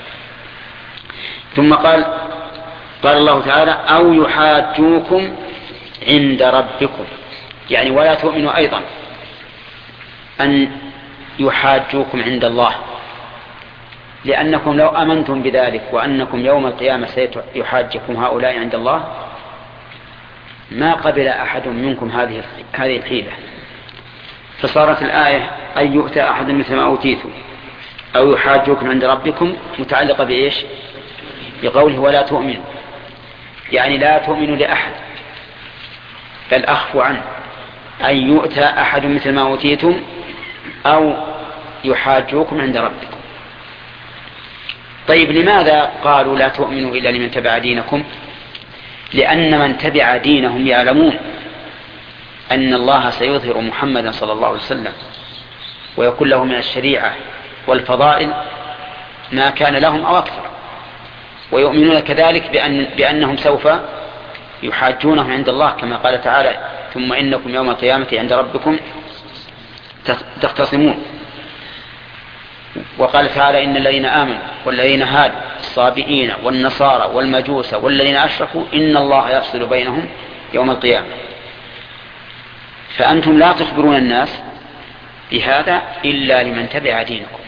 ثم قال الله تعالى أو يحاجوكم عند ربكم، يعني ولا تؤمنوا أيضا أن يحاجوكم عند الله، لأنكم لو أمنتم بذلك وأنكم يوم القيامة سيحاجكم هؤلاء عند الله ما قبل أحد منكم هذه الحيلة. فصارت الآية أن يؤتى أحد مثل ما أوتيتم أو يحاجوكم عند ربكم متعلقة بإيش؟ بقوله ولا تؤمنوا، يعني لا تؤمنوا لأحد، بل أخفوا عنه. أن يؤتى أحد مثل ما أوتيتم أو يحاجوكم عند ربكم. طيب لماذا قالوا لا تؤمنوا إلا لمن تبع دينكم؟ لأن من تبع دينهم يعلمون أن الله سيظهر محمدا صلى الله عليه وسلم ويكون له من الشريعة والفضائل ما كان لهم أو أكثر، ويؤمنون كذلك بأنهم سوف يحاجونهم عند الله كما قال تعالى ثم إنكم يوم القيامة عند ربكم تختصمون. وقال تعالى إن الذين آمنوا والذين هادوا الصابئين والنصارى والمجوس والذين أشركوا إن الله يفصل بينهم يوم القيامة. فأنتم لا تخبرون الناس بهذا إلا لمن تبع دينكم.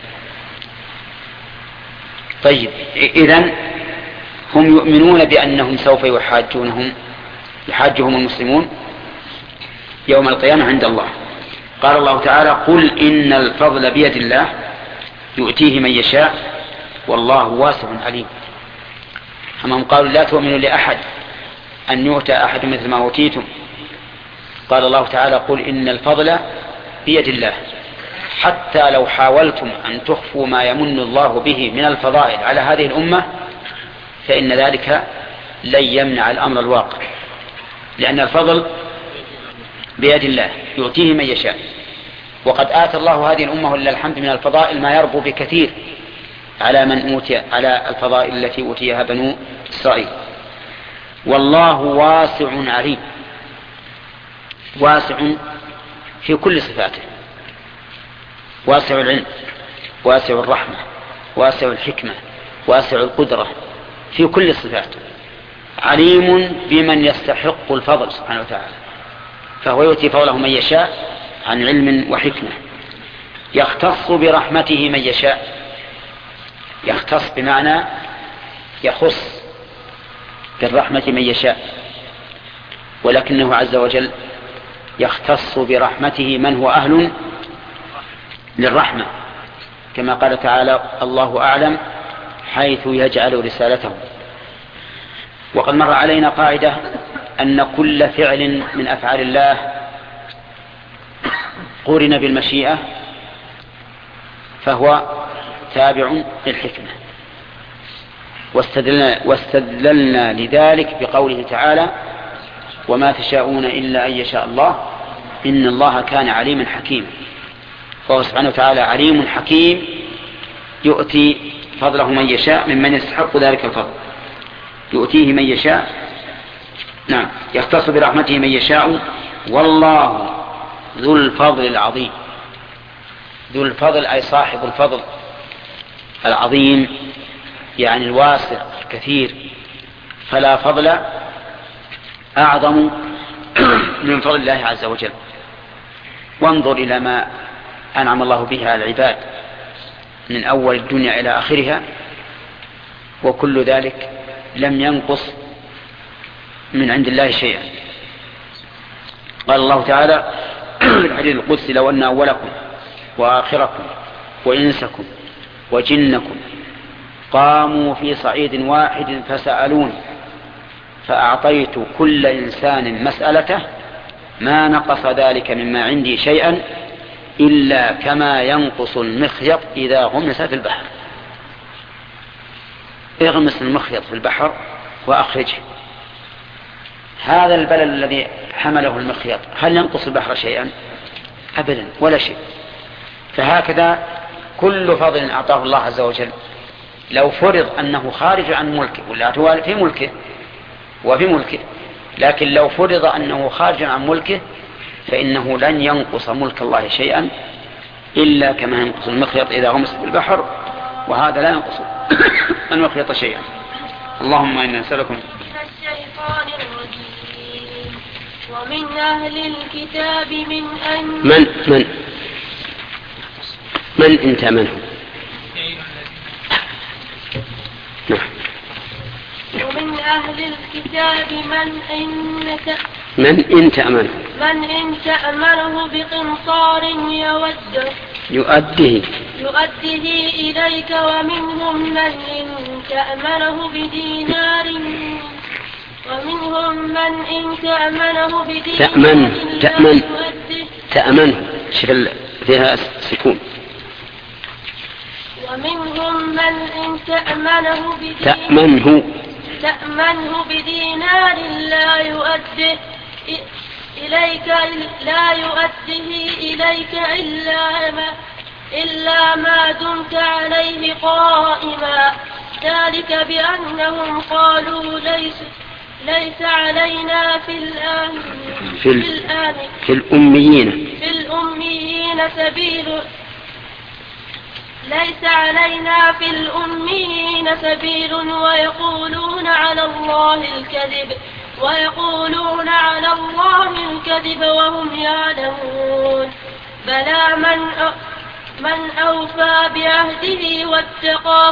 طيب إذن هم يؤمنون بأنهم سوف يحاجهم المسلمون يوم القيامة عند الله. قال الله تعالى قل إن الفضل بيد الله يؤتيه من يشاء والله واسع عليم. هم قالوا لا تؤمنوا لأحد أن يؤتى أحد مثل ما أوتيتم. قال الله تعالى قل إن الفضل بيد الله، حتى لو حاولتم أن تخفوا ما يمن الله به من الفضائل على هذه الأمة فإن ذلك لن يمنع الأمر الواقع، لأن الفضل بيد الله يؤتيه من يشاء. وقد آتى الله هذه الأمة ولله الحمد من الفضائل ما يربو بكثير على من أوتي على الفضائل التي أوتيها بنو إسرائيل. والله واسع عليم، واسع في كل صفاته، واسع العلم واسع الرحمة واسع الحكمة واسع القدرة في كل الصفات، عليم بمن يستحق الفضل سبحانه وتعالى، فهو يؤتي فضله من يشاء عن علم وحكمة. يختص برحمته من يشاء. يختص بمعنى يخص بالرحمة من يشاء، ولكنه عز وجل يختص برحمته من هو أهل للرحمة، كما قال تعالى: الله أعلم حيث يجعل رسالته. وقد مر علينا قاعدة أن كل فعل من أفعال الله قرن بالمشيئة فهو تابع للحكمة. واستدللنا لذلك بقوله تعالى: وما تشاءون إلا أن يشاء الله إن الله كان عليما حكيما. فهو سبحانه وتعالى عليم حكيم يؤتي فضله من يشاء ممن يستحق ذلك الفضل، يؤتيه من يشاء. نعم، يختص برحمته من يشاء. والله ذو الفضل العظيم. ذو الفضل أي صاحب الفضل العظيم، يعني الواسع الكثير، فلا فضل أعظم من فضل الله عز وجل. وانظر إلى ما أنعم الله به على العباد من أول الدنيا إلى آخرها، وكل ذلك لم ينقص من عند الله شيئا. قال الله تعالى في الحديث القدسي: لو أن أولكم وآخركم وإنسكم وجنكم قاموا في صعيد واحد فسألوني فأعطيت كل إنسان مسألته ما نقص ذلك مما عندي شيئا إلا كما ينقص المخيط إذا غمس في البحر. اغمس المخيط في البحر وأخرجه. هذا البلل الذي حمله المخيط هل ينقص البحر شيئا؟ أبدا، ولا شيء. فهكذا كل فضل أعطاه الله عز وجل لو فرض أنه خارج عن ملكه، ولا توالي في ملكه وفي ملكه، لكن لو فرض أنه خارج عن ملكه فإنه لن ينقص ملك الله شيئا إلا كما ينقص المخيط إذا غمس في البحر، وهذا لا ينقص المخيط شيئا. اللهم إنا نسألكم
الشيطان الرجيم. ومن أهل الكتاب
من انت منه؟ نعم.
ومن أهل الكتاب
من إن تأمنه
بقنطار يؤديه إليك، ومنهم من إن تأمنه بدينار
تأمنه فيها سكون.
ومنهم من إن تأمنه بدينار لا يؤديه إليك إلا ما دمت عليه قائما. ذلك بأنهم قالوا ليس علينا في الأميين سبيل. ليس علينا في الأميين سبيل ويقولون على الله الكذب وهم يعلمون. بلى من أوفى بعهده واتقى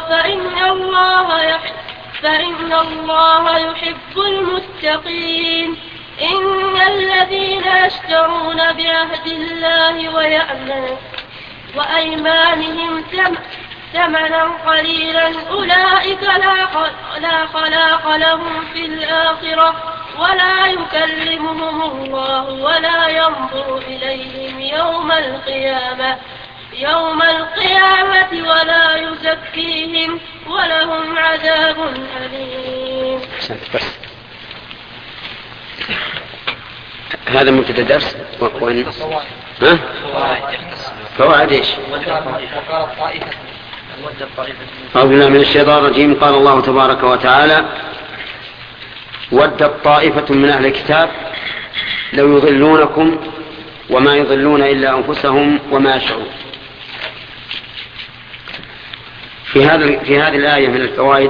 فإن الله يحب المتقين. إن الذين يشترون بعهد الله وأيمانهم ثمنا قليلا أولئك لا خلاق لهم في الآخرة ولا يكلمهم الله ولا ينظر إليهم يوم القيامة ولا يزكيهم ولهم عذاب أليم.
هذا مبتدأ درس. فوائد ايش؟ أعوذ بالله من الشيطان الرجيم. قال الله تبارك وتعالى: ودت طائفة من أهل الكتاب لو يضلونكم وما يضلون إلا أنفسهم وما يشعرون. في هذه الآية من الفوائد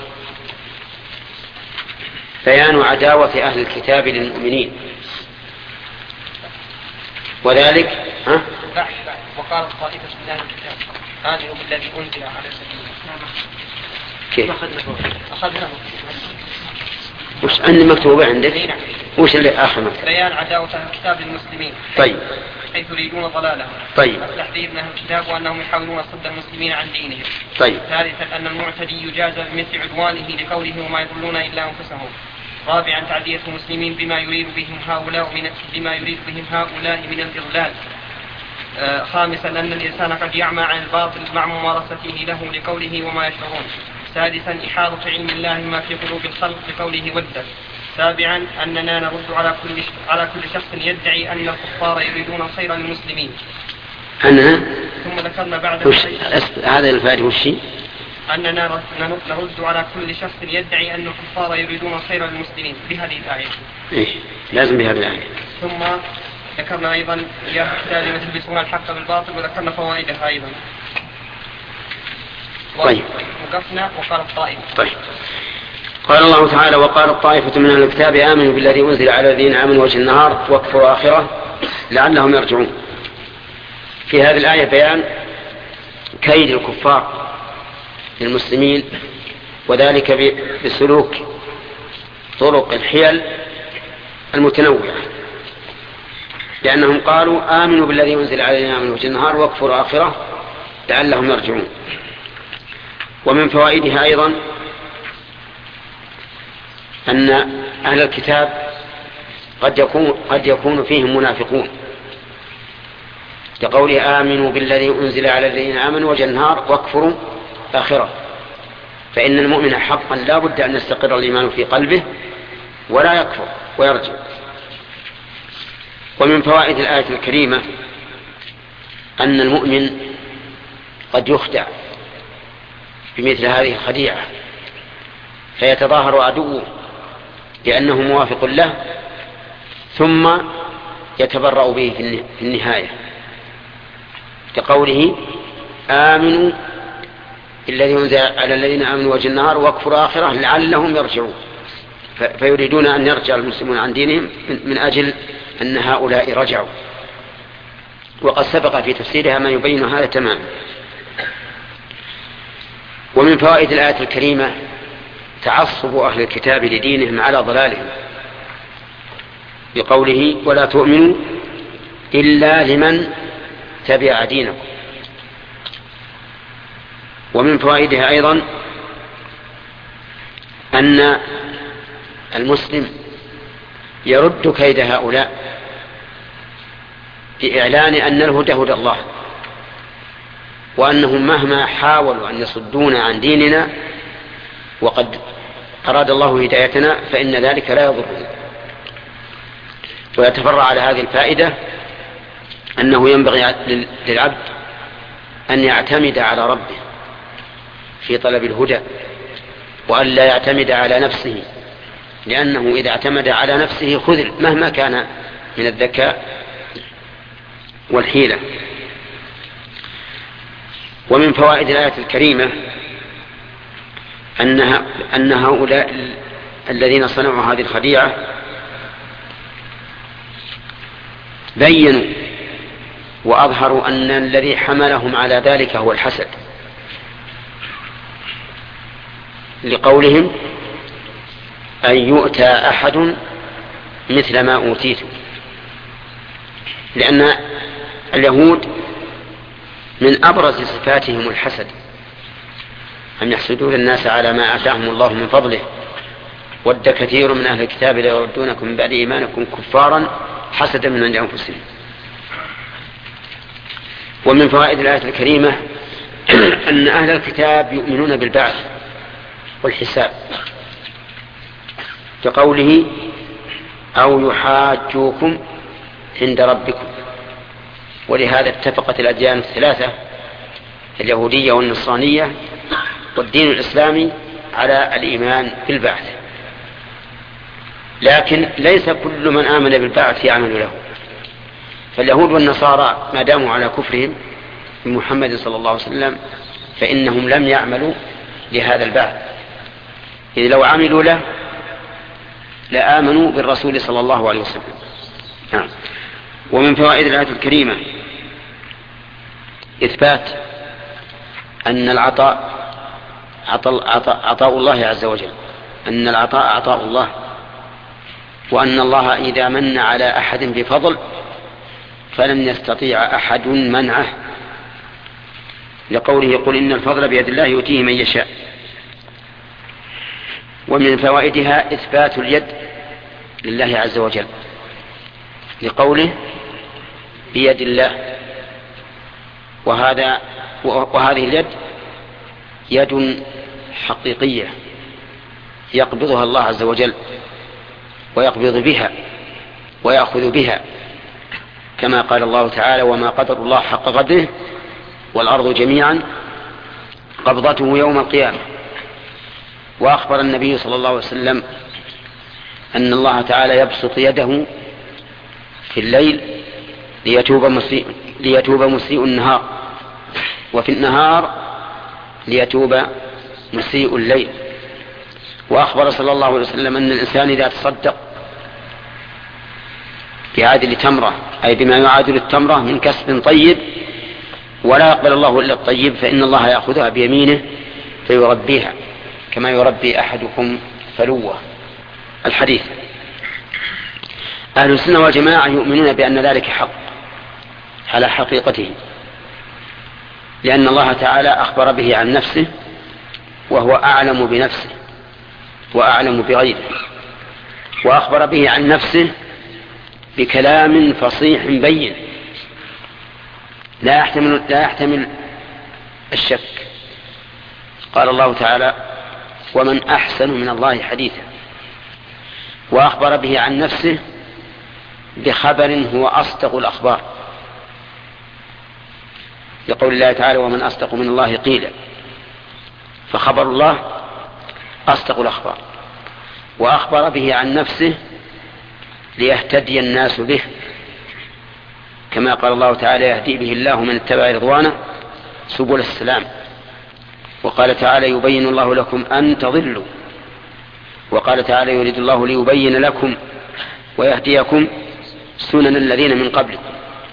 بيان عداوة أهل الكتاب للمؤمنين، وذلك
بعد وقالت طائفة من أهل الكتاب آمنوا بالذي أنزل على سيدنا.
كيف؟
أخذناه.
وش عندي مكتوبة عندك؟ وش اللي آخر مكتوب؟
بيان عداوة الكتاب للمسلمين.
طيب.
حيث يريدون ضلالهم.
طيب.
التحذير من أهل الكتاب وأنهم يحاولون صد المسلمين عن دينهم.
طيب.
ثالثا أن المعتدي يجازى بمثل عدوانه لقوله وما يضلون إلا أنفسهم. رابعا تعدية المسلمين بما يريد بهم هؤلاء من الإضلال. خامسا أن الإنسان قد يعمى عن الباطل مع ممارسته له لقوله وما يشعرون. سادسا إحاطة علم الله ما في قلوب الخلق لقوله ودت. سابعا أننا نرد على كل شخص يدعي أن الكفار يريدون الخير للمسلمين.
ثم
ذكرنا بعد
هذا الفائدة والشيء
أننا نرد على كل شخص يدعي أن الكفار يريدون الخير للمسلمين بهذه الآية.
لازم بهذه الآية.
ثم ذكرنا أيضا يا الكتاب لم تلبسون الحق بالباطل وذكرنا فوائدها أيضا.
طيب.
وقفنا وقال الطائفة.
طيب. قال الله تعالى وقال الطائفة من أهل الكتاب آمنوا بالذي أنزل على الذين آمنوا وجه النهار واكفروا آخره لعلهم يرجعون. في هذه الآية بيان كيد الكفار للمسلمين وذلك بسلوك طرق الحيل المتنوعة، لأنهم قالوا آمنوا بالذي أنزل على الذين آمنوا وجه النهار واكفروا آخره لعلهم يرجعون. ومن فوائدها أيضا أن أهل الكتاب قد يكون فيهم منافقون، كقوله آمنوا بالذي أنزل على الذين آمنوا وجه النهار واكفروا آخره، فإن المؤمن حقا لا بد أن يستقر الإيمان في قلبه ولا يكفر ويرجع. ومن فوائد الآية الكريمة أن المؤمن قد يخدع بمثل هذه الخديعة فيتظاهر عدوه لأنه موافق له ثم يتبرأ به في النهاية، كقوله آمنوا الذي أنزل على الذين آمنوا وجه النهار واكفروا آخره لعلهم يرجعون، فيريدون أن يرجع المسلمون عن دينهم من أجل أن هؤلاء رجعوا. وقد سبق في تفسيرها ما يبين هذا تماما. ومن فوائد الآية الكريمة تعصب أهل الكتاب لدينهم على ضلالهم بقوله ولا تؤمنوا إلا لمن تبع دينكم. ومن فوائدها أيضا أن المسلم يرد كيد هؤلاء بإعلان أن الهدى هدى الله، وأنهم مهما حاولوا أن يصدون عن ديننا وقد أراد الله هدايتنا فإن ذلك لا يضرنا. ويتفرع على هذه الفائدة أنه ينبغي للعبد أن يعتمد على ربه في طلب الهدى وأن لا يعتمد على نفسه، لأنه إذا اعتمد على نفسه خذل مهما كان من الذكاء والحيلة. ومن فوائد الآية الكريمة أن هؤلاء الذين صنعوا هذه الخديعة بيّنوا وأظهروا أن الذي حملهم على ذلك هو الحسد، لقولهم أن يؤتى أحد مثل ما أوتيتم، لأن اليهود من أبرز صفاتهم الحسد، أم يحسدون الناس على ما آتاهم الله من فضله ود كثير من أهل الكتاب ليردونكم من بعد إيمانكم كفارا حسدا من عند أنفسهم. ومن فوائد الآية الكريمة أن أهل الكتاب يؤمنون بالبعث والحساب، كقوله أو يحاجوكم عند ربكم. ولهذا اتفقت الأديان الثلاثة اليهودية والنصرانية والدين الإسلامي على الإيمان بالبعث، لكن ليس كل من آمن بالبعث يعمل له. فاليهود والنصارى ما داموا على كفرهم بمحمد صلى الله عليه وسلم فإنهم لم يعملوا لهذا البعث، إذ لو عملوا له لآمنوا بالرسول صلى الله عليه وسلم. ومن فوائد الآية الكريمة إثبات أن العطاء عطاء الله عز وجل، أن العطاء عطاء الله، وأن الله إذا من على أحد بفضل فلم يستطيع أحد منعه، لقوله قل إن الفضل بيد الله يؤتيه من يشاء. ومن فوائدها إثبات اليد لله عز وجل، لقوله بيد الله، وهذه اليد يد حقيقية يقبضها الله عز وجل ويقبض بها ويأخذ بها، كما قال الله تعالى وما قدر الله حق قدره والأرض جميعا قبضته يوم القيامة. وأخبر النبي صلى الله عليه وسلم أن الله تعالى يبسط يده في الليل ليتوب مسيء النهار، وفي النهار ليتوب مسيء الليل. وأخبر صلى الله عليه وسلم أن الإنسان إذا تصدق بعادل تمرة، أي بما يعادل التمرة من كسب طيب، ولا يقبل الله إلا الطيب، فإن الله يأخذها بيمينه فيربيها كما يربي أحدكم فلوة. الحديث. أهل السنة والجماعة يؤمنون بأن ذلك حق على حقيقته، لأن الله تعالى أخبر به عن نفسه وهو أعلم بنفسه وأعلم بغيره، وأخبر به عن نفسه بكلام فصيح بين لا يحتمل الشك. قال الله تعالى ومن أحسن من الله حديثا. وأخبر به عن نفسه بخبر هو أصدق الأخبار، لقول الله تعالى ومن أصدق من الله قيلا، فخبر الله أصدق الأخبار. وأخبر به عن نفسه ليهتدي الناس به، كما قال الله تعالى يهدي به الله من اتبع رضوانه سبل السلام. وقال تعالى يبين الله لكم أن تضلوا. وقال تعالى يريد الله ليبين لكم ويهديكم سنن الذين من قبلكم.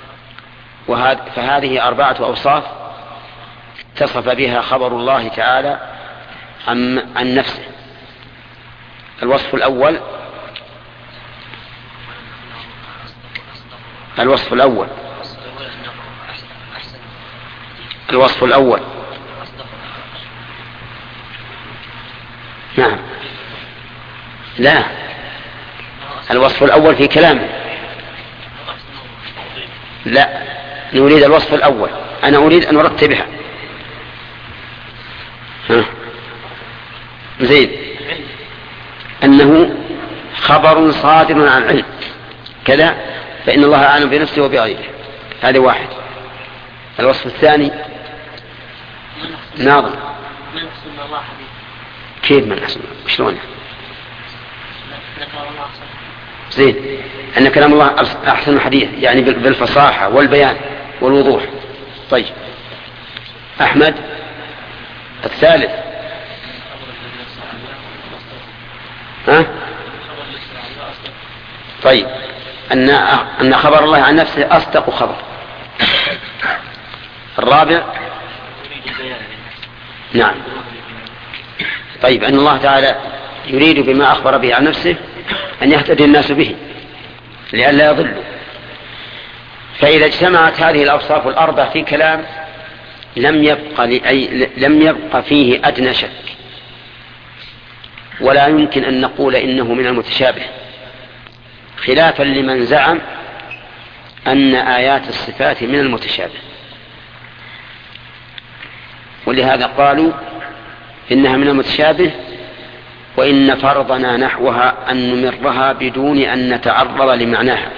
فهذه 4 أوصاف اتصف بها خبر الله تعالى عن نفسه. الوصف الأول نعم، لا، الوصف الأول في كلامه، لا، نريد الوصف الأول. أنا أريد أن أرتبها. زيد أنه خبر صادر عن علم كذا، فإن الله أعلم بنفسه وبغيره. هذا واحد. الوصف الثاني ناظم.
من أحسن الله حديث.
كيف من أحسن؟ شلون؟ زين أن كلام الله أحسن الحديث، يعني بالفصاحة والبيان والوضوح. طيب أحمد الثالث. طيب أن خبر الله عن نفسه أصدق خبر. الرابع نعم. طيب أن الله تعالى يريد بما أخبر به عن نفسه أن يهتدي الناس به لئلا يضلوا. فإذا اجتمعت هذه الأوصاف الأربع في كلام لم يبق فيه أدنى شك، ولا يمكن أن نقول إنه من المتشابه، خلافا لمن زعم أن آيات الصفات من المتشابه. ولهذا قالوا إنها من المتشابه، وإن فرضنا نحوها أن نمرها بدون أن نتعرض لمعناها.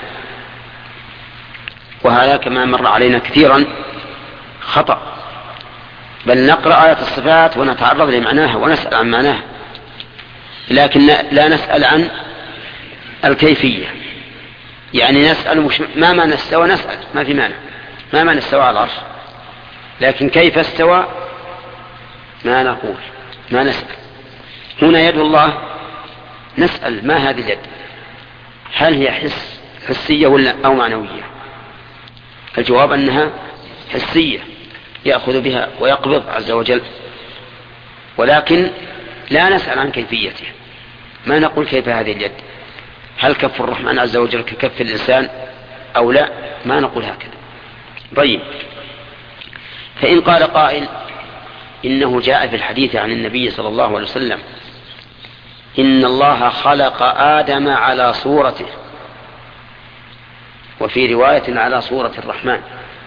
وهذا كما مر علينا كثيرا خطأ، بل نقرأ آيات الصفات ونتعرض لمعناها ونسأل عن معناها، لكن لا نسأل عن الكيفية. يعني نسأل ما معنى استوى، نسأل ما في معنى، ما معنى استوى على العرش، لكن كيف استوى ما نقول، ما نسأل. هنا يد الله نسأل ما هذه اليد، هل هي حسية ولا أو معنوية؟ الجواب أنها حسية، يأخذ بها ويقبض عز وجل، ولكن لا نسأل عن كيفيته، ما نقول كيف هذه اليد، هل كف الرحمن عز وجل ككف الإنسان أو لا، ما نقول هكذا. طيب، فإن قال قائل إنه جاء في الحديث عن النبي صلى الله عليه وسلم إن الله خلق آدم على صورته، وفي رواية على صورة الرحمن،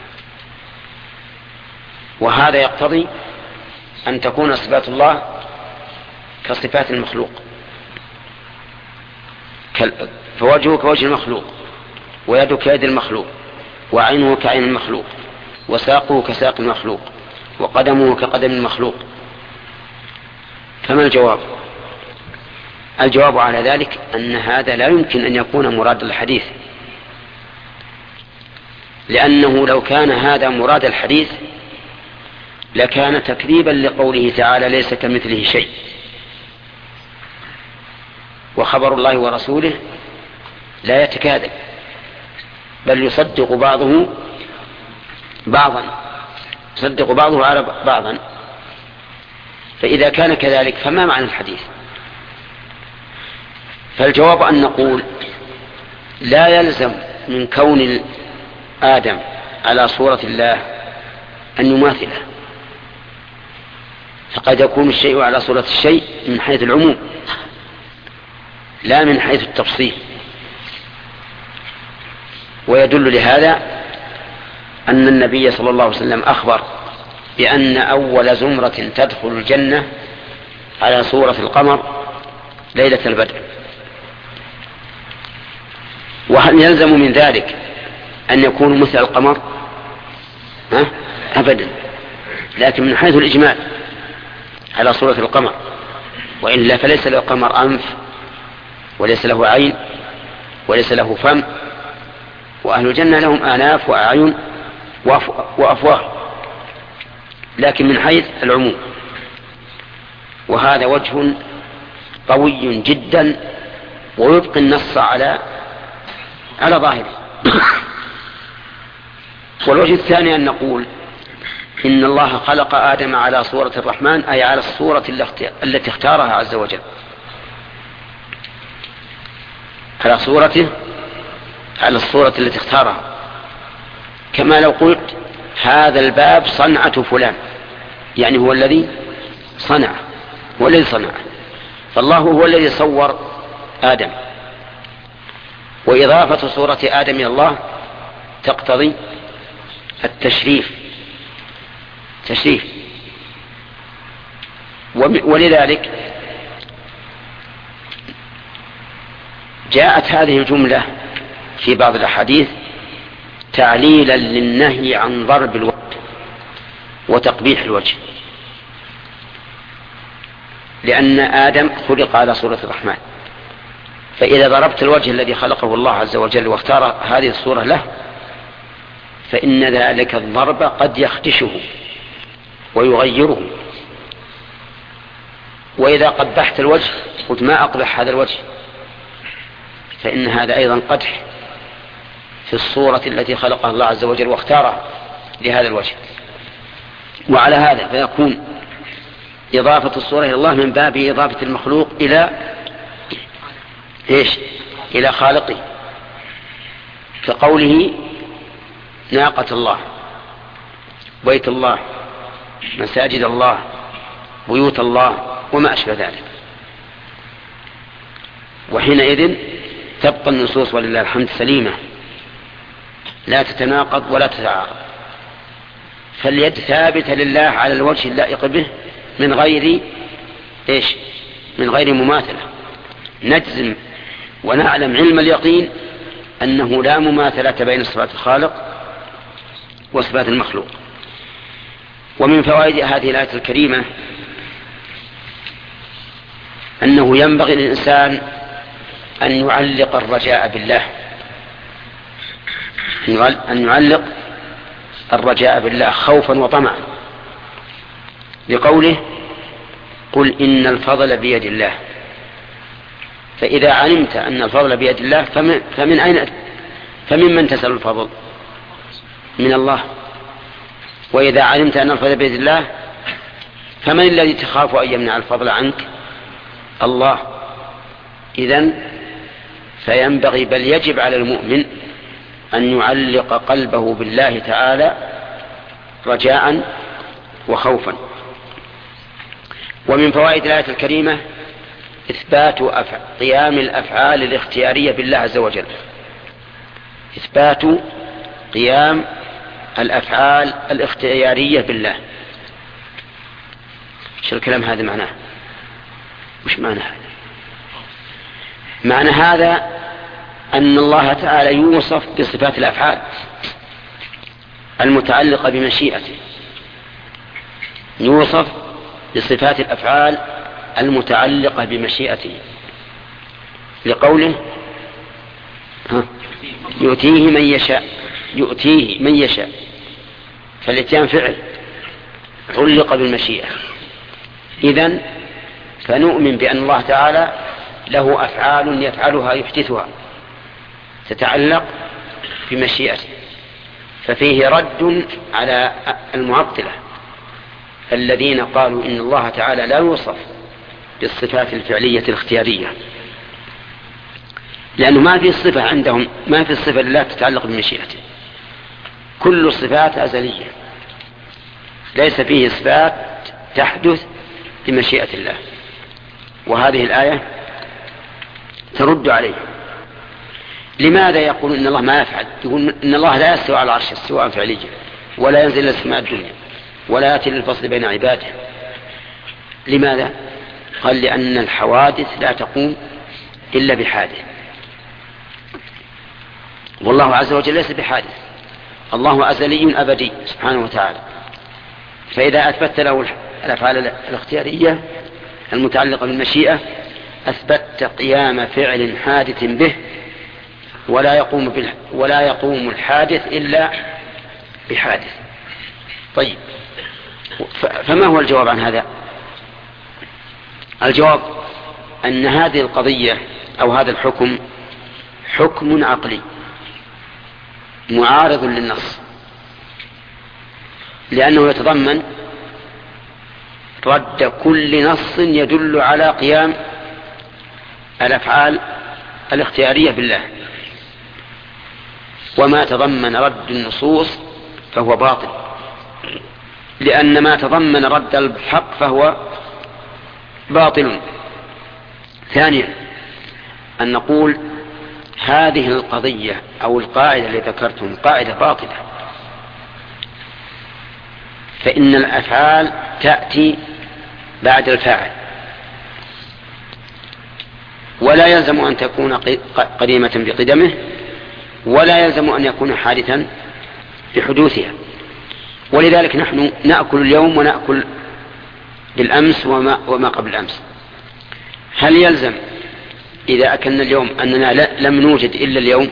وهذا يقتضي أن تكون صفات الله كصفات المخلوق، فوجهه كوجه المخلوق، ويده كيد المخلوق، وعينه كعين المخلوق، وساقه كساق المخلوق، وقدمه كقدم المخلوق. فما الجواب؟ الجواب على ذلك أن هذا لا يمكن أن يكون مراد الحديث، لأنه لو كان هذا مراد الحديث لكان تكذيبا لقوله تعالى ليس كمثله شيء، وخبر الله ورسوله لا يتكاذب، بل يصدق بعضه على بعضا. فإذا كان كذلك فما معنى الحديث؟ فالجواب أن نقول لا يلزم من كون آدم على صورة الله أن يماثله، فقد يكون الشيء على صورة الشيء من حيث العموم لا من حيث التفصيل. ويدل لهذا أن النبي صلى الله عليه وسلم أخبر بأن أول زمرة تدخل الجنة على صورة القمر ليلة البدر. وهل يلزم من ذلك أن يكونوا مثل القمر؟ أبدا، لكن من حيث الإجمال على صورة القمر، وإلا فليس له قمر أنف، وليس له عين، وليس له فم، وأهل الجنة لهم آناف وأعين وأفواه، لكن من حيث العموم. وهذا وجه قوي جدا ويبقي النص على ظاهره. والوجه الثاني أن نقول إن الله خلق آدم على صورة الرحمن، أي على الصورة التي اختارها عز وجل، على الصورة التي اختارها، كما لو قلت هذا الباب صنعة فلان، يعني هو الذي صنعه، فالله هو الذي صور آدم. وإضافة صورة آدم إلى الله تقتضي التشريف، ولذلك جاءت هذه الجملة في بعض الأحاديث تعليلا للنهي عن ضرب الوجه وتقبيح الوجه، لأن آدم خلق على صورة الرحمن، فإذا ضربت الوجه الذي خلقه الله عز وجل واختار هذه الصورة له فإن ذلك الضرب قد يخدشه ويغيره. وإذا قبحت الوجه قلت ما أقبح هذا الوجه، فإن هذا أيضا قدح في الصورة التي خلقها الله عز وجل واختارها لهذا الوجه. وعلى هذا فيكون إضافة الصورة إلى الله من باب إضافة المخلوق إلى خالقه، كقوله ناقة الله، بيت الله، مساجد الله، بيوت الله، وما أشبه ذلك. وحينئذ تبقى النصوص ولله الحمد سليمة لا تتناقض ولا تتعارض، فاليد ثابتة لله على الوجه اللائق به من غير مماثلة. نجزم ونعلم علم اليقين أنه لا مماثلة بين صفات الخالق وصفات المخلوق. ومن فوائد هذه الآية الكريمة أنه ينبغي للإنسان أن يعلق الرجاء بالله، أن يعلق الرجاء بالله خوفا وطمعا، لقوله قل إن الفضل بيد الله. فإذا علمت أن الفضل بيد الله فمن من تسأل الفضل؟ من الله. وإذا علمت أن الفضل بيد الله فمن الذي تخاف أن يمنع الفضل عنك؟ الله. إذن فينبغي بل يجب على المؤمن أن يعلق قلبه بالله تعالى رجاء وخوفا. ومن فوائد الآية الكريمة إثبات قيام الأفعال الاختيارية بالله عز وجل. إثبات قيام الأفعال الاختيارية بالله. شو الكلام هذا معناه؟ وش معنى هذا؟ معنى هذا أن الله تعالى يوصف بصفات الأفعال المتعلقة بمشيئته، يوصف بصفات الأفعال المتعلقة بمشيئته لقوله يؤتيه من يشاء، يؤتيه من يشاء، فالاتيان فعل علق بالمشيئة. إذن فنؤمن بأن الله تعالى له أفعال يفعلها يحدثها تتعلق بمشيئته، ففيه رد على المعطلة الذين قالوا إن الله تعالى لا يوصف بالصفات الفعلية الاختيارية، لأنه ما في صفة عندهم، ما في صفة لله تتعلق بمشيئته، كل الصفات أزلية، ليس فيه صفات تحدث بمشيئة الله. وهذه الآية ترد عليه. لماذا يقول إن الله ما يفعل؟ يقول إن الله لا يستوى على العرش استواء فعليا، ولا ينزل إلى السماء الدنيا، ولا يأتي للفصل بين عباده. لماذا؟ قال لأن الحوادث لا تقوم إلا بحادث، والله عز وجل ليس بحادث، الله أزلي أبدي سبحانه وتعالى. فإذا أثبت له الأفعال الاختيارية المتعلقة بالمشيئة أثبت قيام فعل حادث به، ولا يقوم الحادث إلا بحادث. طيب، فما هو الجواب عن هذا؟ الجواب أن هذه القضية أو هذا الحكم حكم عقلي معارض للنص، لأنه يتضمن رد كل نص يدل على قيام الأفعال الاختيارية بالله، وما تضمن رد النصوص فهو باطل، لأن ما تضمن رد الحق فهو باطل. ثانيا أن نقول هذه القضية أو القاعدة التي ذكرتم قاعدة باطلة، فإن الأفعال تأتي بعد الفاعل، ولا يلزم أن تكون قديمة بقدمه، ولا يلزم أن يكون حادثا بحدوثها. ولذلك نحن نأكل اليوم ونأكل بالأمس وما قبل الأمس. هل يلزم إذا أكلنا اليوم أننا لم نوجد إلا اليوم؟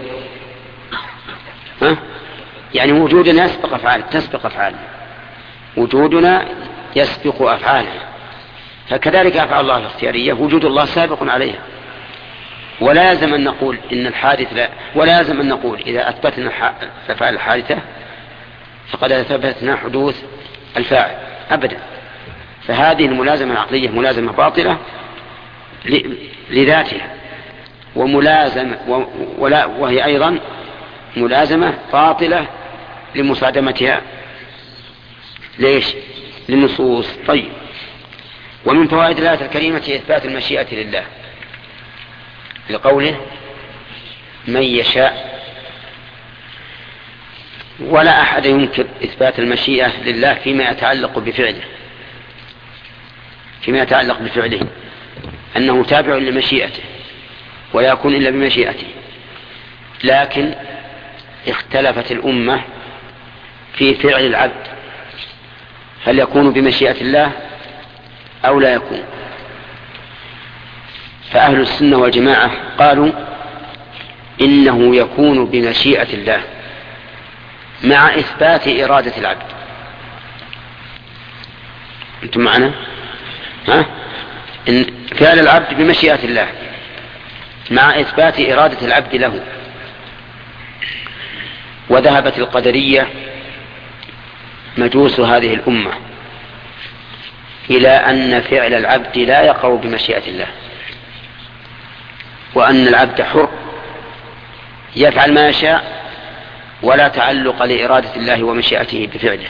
يعني وجودنا يسبق أفعال، تسبق أفعال، وجودنا يسبق أفعالنا، فكذلك أفعال الله الاختيارية وجود الله سابق عليها. ولا يلزم أن نقول إن الحادث لا، ولا يلزم أن نقول إذا أثبتنا الأفعال الحادثة فقد أثبتنا حدوث الفاعل أبدا. فهذه الملازمة العقلية ملازمة باطلة لذاتها، وملازمة وهي أيضا ملازمة باطلة لمصادمتها ليش؟ للنصوص. طيب، ومن فوائد الآية الكريمة إثبات المشيئة لله لقوله من يشاء، ولا أحد ينكر إثبات المشيئة لله فيما يتعلق بفعله، فيما يتعلق بفعله أنه تابع لمشيئته ولا يكون إلا بمشيئته. لكن اختلفت الأمة في فعل العبد، هل يكون بمشيئة الله أو لا يكون؟ فأهل السنة والجماعة قالوا إنه يكون بمشيئة الله مع إثبات إرادة العبد. أنتم معنا؟ إن فعل العبد بمشيئة الله مع إثبات إرادة العبد له. وذهبت القدرية مجوس هذه الأمة إلى أن فعل العبد لا يقع بمشيئة الله، وأن العبد حر يفعل ما يشاء ولا تعلق لإرادة الله ومشيئته بفعله.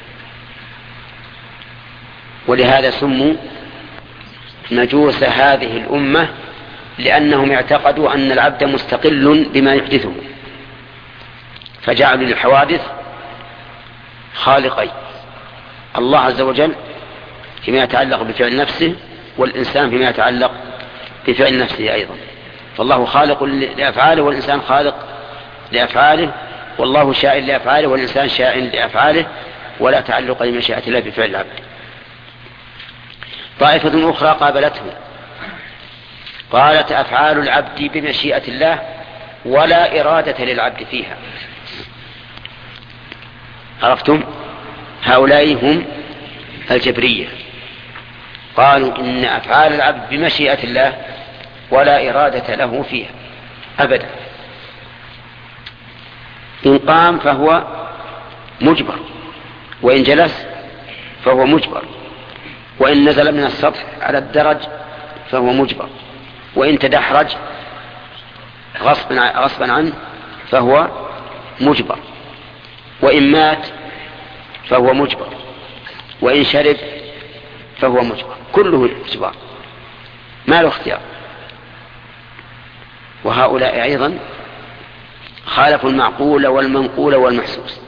ولهذا سموا مجوس هذه الأمة، لأنهم اعتقدوا أن العبد مستقل بما يحدثه، فجعلوا للحوادث خالقين، الله عز وجل فيما يتعلق بفعل نفسه، والإنسان فيما يتعلق بفعل نفسه أيضا. فالله خالق لأفعاله والإنسان خالق لأفعاله، والله شاء لأفعاله والإنسان شاء لأفعاله، ولا تعلق لمشيئة الله بفعل العبد. طائفة أخرى قابلته قالت أفعال العبد بمشيئة الله ولا إرادة للعبد فيها. عرفتم؟ هؤلاء هم الجبرية، قالوا إن أفعال العبد بمشيئة الله ولا إرادة له فيها أبدا. إن قام فهو مجبر، وإن جلس فهو مجبر، وإن نزل من السطح على الدرج فهو مجبر، وإن تدحرج غصبا عنه فهو مجبر، وإن مات فهو مجبر، وإن شرب فهو مجبر، كله إجبار ما له اختيار. وهؤلاء أيضا خالفوا المعقول والمنقول والمحسوس.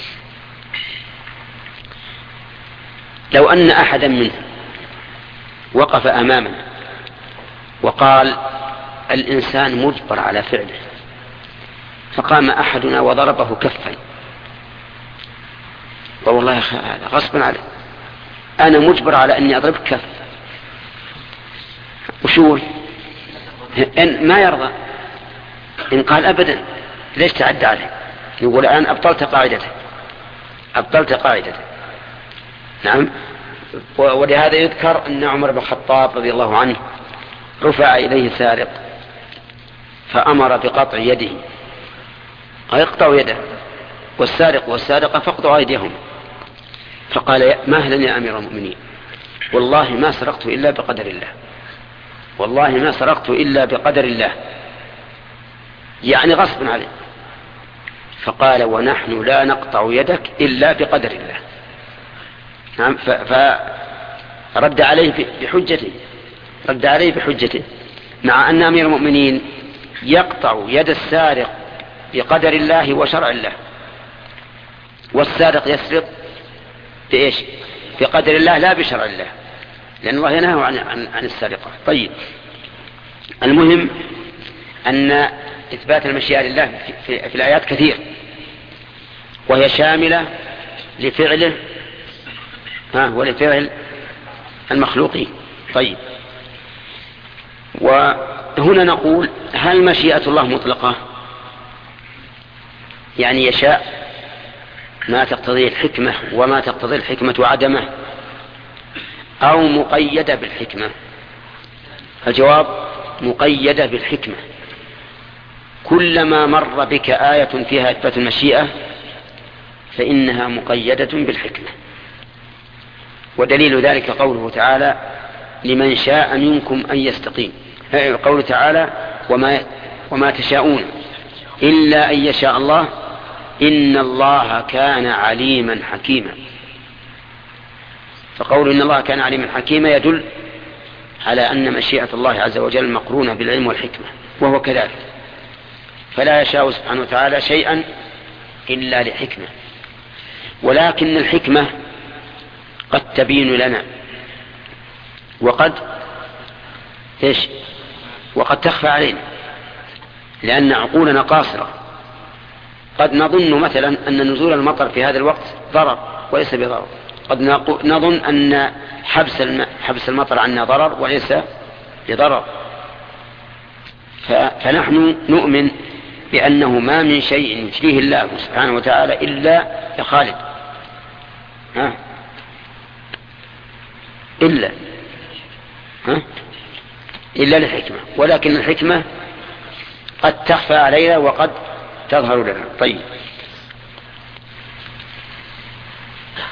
لو أن أحدا منهم وقف أمامنا وقال الإنسان مجبر على فعله، فقام أحدنا وضربه كفا، والله هذا غصبا عليه، أنا مجبر على أني أضرب كف، وشو إن ما يرضى، إن قال أبدا ليش تعدى عليه، يقول الآن أبطلت قاعدته. نعم. ولهذا يذكر أن عمر بن الخطاب رضي الله عنه رفع إليه سارق فأمر بقطع يده، يقطع يده، والسارق والسارقة فقطعوا أيديهم، فقال مهلا يا أمير المؤمنين، والله ما سرقت إلا بقدر الله، والله ما سرقت إلا بقدر الله، يعني غصبا عليه. فقال ونحن لا نقطع يدك إلا بقدر الله. نعم. فرد عليه بحجته، مع أن أمير المؤمنين يقطع يد السارق بقدر الله وشرع الله، والسارق يسرق بإيش؟ بقدر الله لا بشرع الله، لأن الله ينهى عن السرقة. طيب، المهم أن إثبات المشيئة لله في الآيات كثير، وهي شاملة لفعله ولفعل المخلوقين. طيب، وهنا نقول هل مشيئة الله مطلقة، يعني يشاء ما تقتضيه الحكمة وما تقتضيه الحكمة عدمه، أو مقيدة بالحكمة؟ الجواب مقيدة بالحكمة. كلما مر بك آية فيها إثبات المشيئة فإنها مقيدة بالحكمة. ودليل ذلك قوله تعالى لمن شاء منكم أن يستقيم، قوله تعالى وما تشاءون إلا أن يشاء الله إن الله كان عليما حكيما. فقول إن الله كان عليما حكيما يدل على أن مشيئة الله عز وجل مقرونة بالعلم والحكمة، وهو كذلك، فلا يشاء سبحانه وتعالى شيئا إلا لحكمة. ولكن الحكمة قد تبين لنا وقد تخفى علينا، لأن عقولنا قاصرة. قد نظن مثلا أن نزول المطر في هذا الوقت ضرر وليس بضرر، قد نظن أن حبس المطر عنا ضرر وليس بضرر. فنحن نؤمن بأنه ما من شيء يجريه الله سبحانه وتعالى إلا لخالد، إلا للحكمة، ولكن الحكمة قد تخفى علينا وقد تظهر لنا. طيب،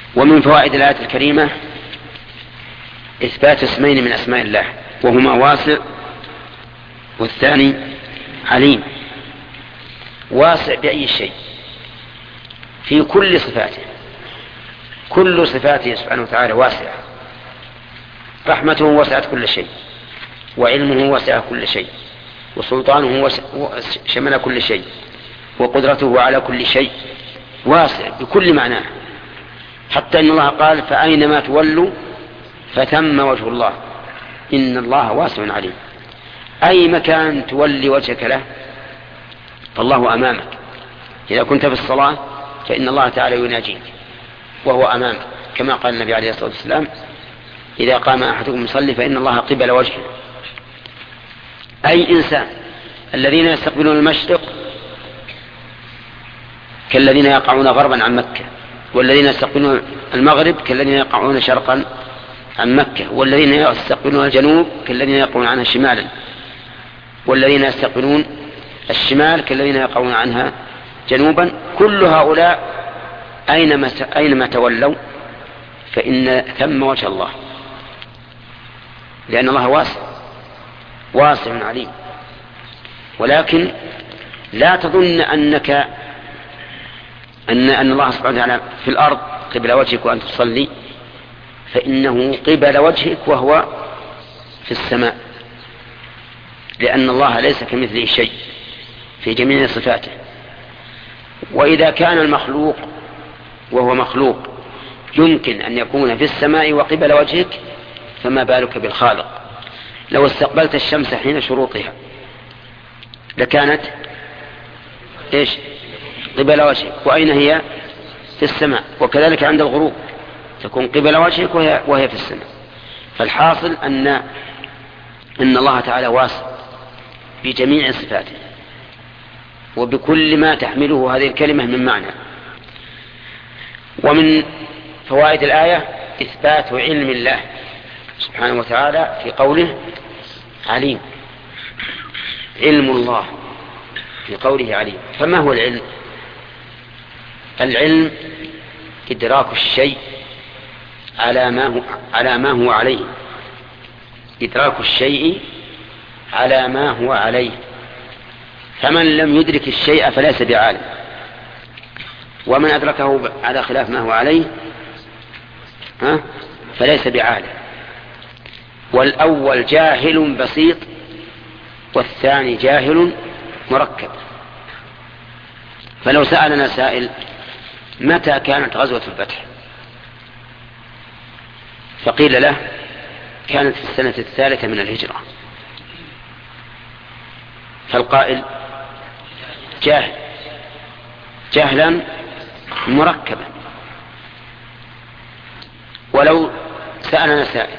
ومن فوائد الآية الكريمة إثبات اسمين من أسماء الله، وهما واسع والثاني عليم. واسع بأي شيء، في كل صفاته، كل صفاته سبحانه وتعالى واسعة. رحمته وسعت كل شيء، وعلمه وسع كل شيء، وسلطانه شمل كل شيء، وقدرته على كل شيء، واسع بكل معناه. حتى إن الله قال فأينما تولوا فثم وجه الله إن الله واسع عليم. أي مكان تولي وجهك له فالله أمامك. إذا كنت في الصلاة فإن الله تعالى يناجيك وهو أمامك، كما قال النبي عليه الصلاة والسلام إذا قام أحدكم يصلي فإن الله قبل وجهه. أي إنسان، الذين يستقبلون المشرق كالذين يقعون غربا عن مكة، والذين يستقبلون المغرب كالذين يقعون شرقا عن مكة، والذين يستقبلون الجنوب كالذين يقعون عنها شمالا، والذين يستقبلون الشمال كالذين يقعون عنها جنوبا. كل هؤلاء أينما تولوا فإن ثم وجه الله، لأن الله واسع عليم. ولكن لا تظن أن الله سبحانه وتعالى في الأرض قبل وجهك وأنت تصلي، فإنه قبل وجهك وهو في السماء، لأن الله ليس كمثله شيء في جميع صفاته. وإذا كان المخلوق وهو مخلوق يمكن أن يكون في السماء وقبل وجهك، فما بالك بالخالق. لو استقبلت الشمس حين شروقها لكانت إيش؟ قبل وجهك، وأين هي؟ في السماء. وكذلك عند الغروب تكون قبل وجهك وهي في السماء. فالحاصل أن الله تعالى واسع بجميع صفاته وبكل ما تحمله هذه الكلمة من معنى. ومن فوائد الآية إثبات علم الله سبحانه وتعالى في قوله عليم. علم الله في قوله عليم. فما هو العلم؟ العلم إدراك الشيء على ما هو عليه، إدراك الشيء على ما هو عليه. فمن لم يدرك الشيء فليس بعالم، ومن أدركه على خلاف ما هو عليه فليس بعالم. والأول جاهل بسيط، والثاني جاهل مركب. فلو سألنا سائل متى كانت غزوة الفتح فقيل له كانت في السنة 3 من الهجرة، فالقائل جاهل جهلا مركبا. ولو سألنا سائل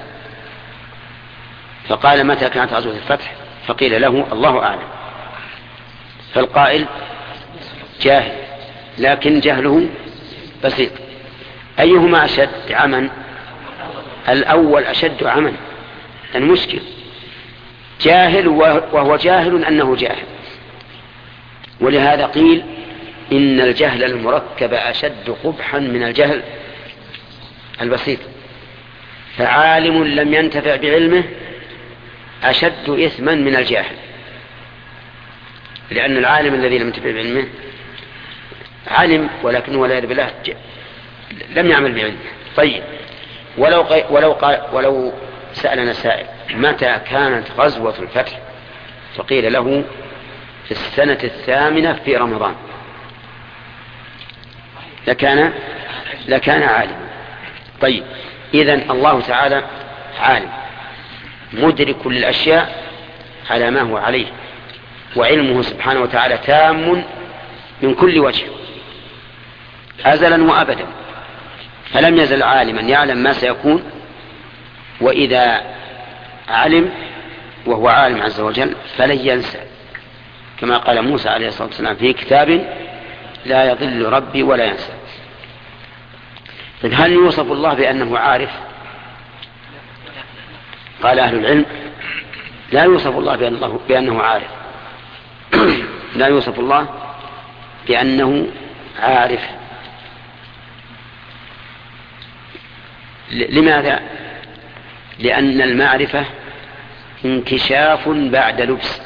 فقال متى كانت غزوة الفتح فقيل له الله أعلم، فالقائل جاهل لكن جهله بسيط. أيهما أشد عمى؟ الأول أشد عمى، المشكل جاهل وهو جاهل أنه جاهل. ولهذا قيل إن الجهل المركب أشد قبحا من الجهل البسيط. فعالم لم ينتفع بعلمه أشد إثما من الجاهل، لأن العالم الذي لم ينتفع بعلمه علم ولكنه والعياذ بالله لم يعمل بعلمه. طيب ولو سألنا سائل متى كانت غزوة الفتح فقيل له في السنة 8 في رمضان، لكان عالما. طيب إذن الله تعالى عالم مدرك للأشياء على ما هو عليه، وعلمه سبحانه وتعالى تام من كل وجه أزلا وأبدا، فلم يزل عالما يعلم ما سيكون. وإذا علم وهو عالم عز وجل فلن ينسى، كما قال موسى عليه الصلاة والسلام في كتاب لا يضل ربي ولا ينسى. طيب هل يوصف الله بأنه عارف؟ قال أهل العلم لا يوصف الله بأنه عارف لا يوصف الله بأنه عارف، لماذا؟ لأن المعرفة انكشاف بعد لبس،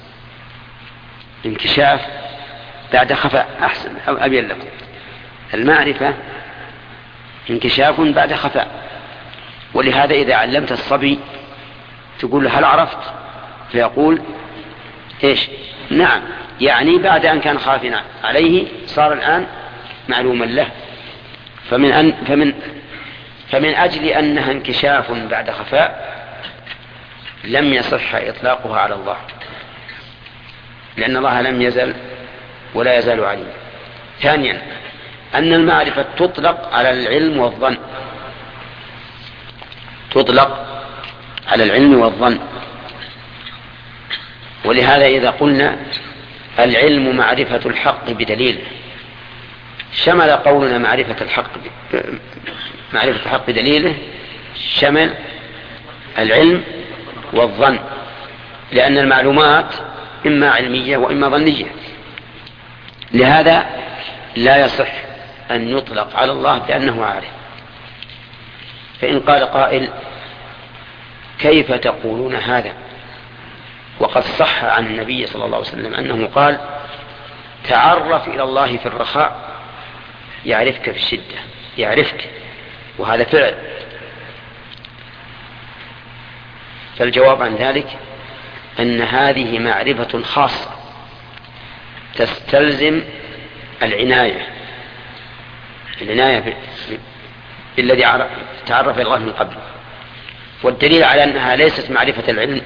انكشاف بعد خفاء. أحسن أو أبين لكم، المعرفة انكشاف بعد خفاء. ولهذا إذا علمت الصبي تقول له هل عرفت؟ فيقول إيش؟ نعم، يعني بعد أن كان خافنا عليه صار الآن معلوما له. فمن أجل أنها انكشاف بعد خفاء لم يصح إطلاقها على الله، لأن الله لم يزل ولا يزال عليم. ثانيا أن المعرفة تطلق على العلم والظن، تطلق على العلم والظن. ولهذا إذا قلنا العلم معرفة الحق بدليل، شمل قولنا معرفة الحق بدليله شمل العلم والظن، لأن المعلومات إما علمية وإما ظنية. لهذا لا يصح أن يطلق على الله بأنه عارف. فإن قال قائل كيف تقولون هذا وقد صح عن النبي صلى الله عليه وسلم أنه قال تعرف إلى الله في الرخاء يعرفك في الشدة، يعرفك، وهذا فعل. فالجواب عن ذلك أن هذه معرفة خاصة تستلزم العناية بالذي تعرف إلى الله من قبل. والدليل على أنها ليست معرفة العلم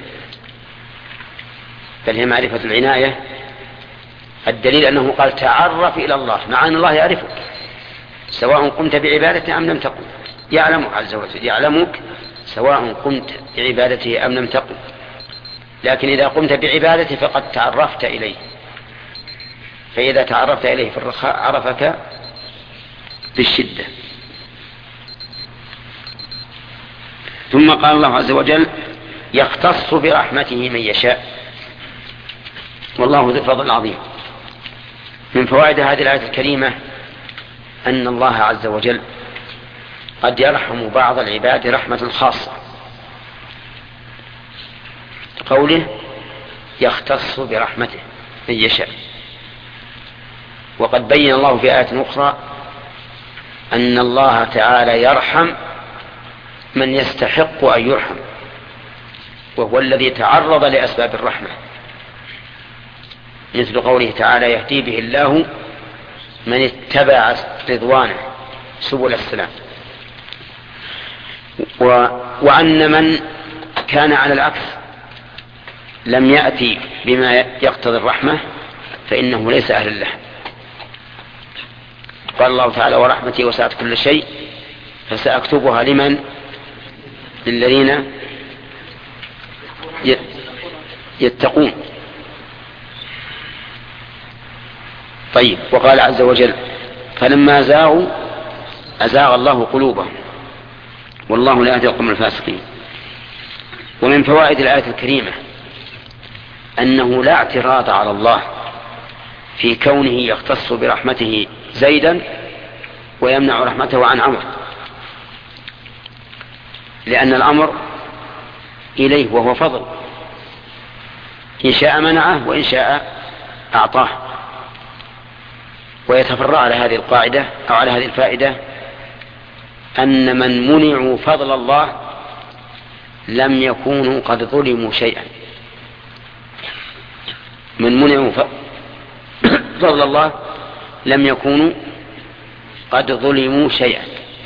بل هي معرفة العناية، الدليل أنه قال تعرف إلى الله، مع أن الله يعرفك سواء قمت بعبادته أم لم تقم، يعلمك عز وجل، يعلمك سواء قمت بعبادته أم لم تقم. لكن إذا قمت بعبادته فقد تعرفت إليه، فإذا تعرفت إليه في الرخاء عرفك بالشدة. ثم قال الله عز وجل يختص برحمته من يشاء والله ذو الفضل العظيم. من فوائد هذه الآية الكريمة أن الله عز وجل قد يرحم بعض العباد رحمة خاصة، قوله يختص برحمته من يشاء. وقد بين الله في آية أخرى أن الله تعالى يرحم من يستحق أن يرحم، وهو الذي تعرض لأسباب الرحمة، مثل قوله تعالى يهدي به الله من اتبع رضوانه سبل السلام. وأن من كان على العكس لم يأتي بما يقتضي الرحمة فإنه ليس أهل له. قال الله تعالى ورحمتي وسعت كل شيء فسأكتبها لمن؟ للذين يتقون. طيب، وقال عز وجل فلما زاغوا أزاغ الله قلوبهم والله لا يهدي القوم الفاسقين. ومن فوائد الآية الكريمة أنه لا اعتراض على الله في كونه يختص برحمته زيدا ويمنع رحمته عن عمرو، لأن الأمر إليه وهو فضل، إن شاء منعه وإن شاء أعطاه. ويتفرع على هذه القاعدة أو على هذه الفائدة أن من منعوا فضل الله لم يكونوا قد ظلموا شيئا. من منعوا فضل الله لم يكونوا قد ظلموا شيئا،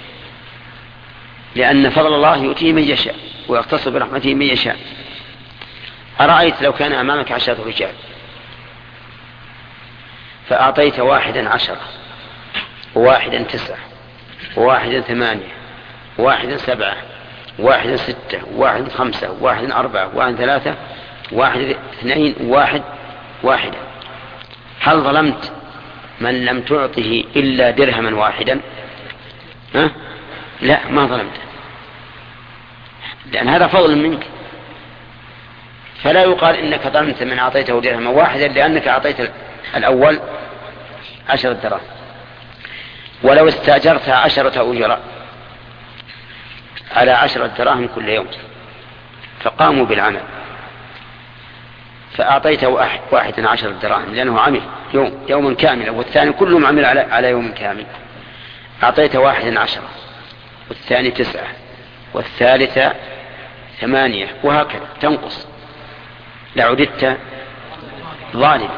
لأن فضل الله يؤتيه من يشاء ويختص برحمته من يشاء. أرأيت لو كان أمامك 10 رجال فأعطيت 1 10 و1 9 و1 8 و1 7 و1 6 و1 5 و1 4 و1 3 و1 2 و1 1، هل ظلمت من لم تعطه إلا درهما واحدا؟ لا، ما ظلمت، لأن هذا فضل منك. فلا يقال إنك ظلمت من أعطيته درهما واحدا لأنك أعطيت الأول 10 دراهم. ولو استأجرت 10 أجراء على 10 دراهم كل يوم، فقاموا بالعمل، فأعطيت واحد 10 دراهم لأنه عمل يوما كاملا، والثاني كلهم عمل على يوم كامل. أعطيت 1 10، والثاني 9، والثالثة 8، وهكذا تنقص. لعددت ظالم،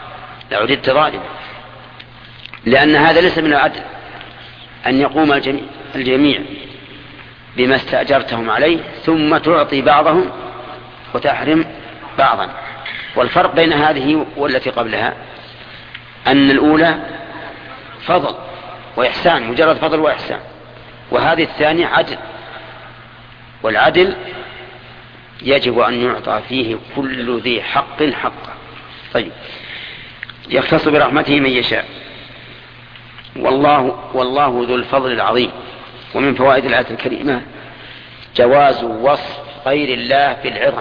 لأن هذا ليس من العدل أن يقوم الجميع بما استأجرتهم عليه ثم تعطي بعضهم وتحرم بعضا. والفرق بين هذه والتي قبلها أن الأولى فضل وإحسان، مجرد فضل وإحسان، وهذه الثانية عدل، والعدل يجب أن يعطى فيه كل ذي حق حقه. طيب، يختص برحمته من يشاء، والله ذو الفضل العظيم. ومن فوائد الآية الكريمة جواز وصف غير الله بالعظم،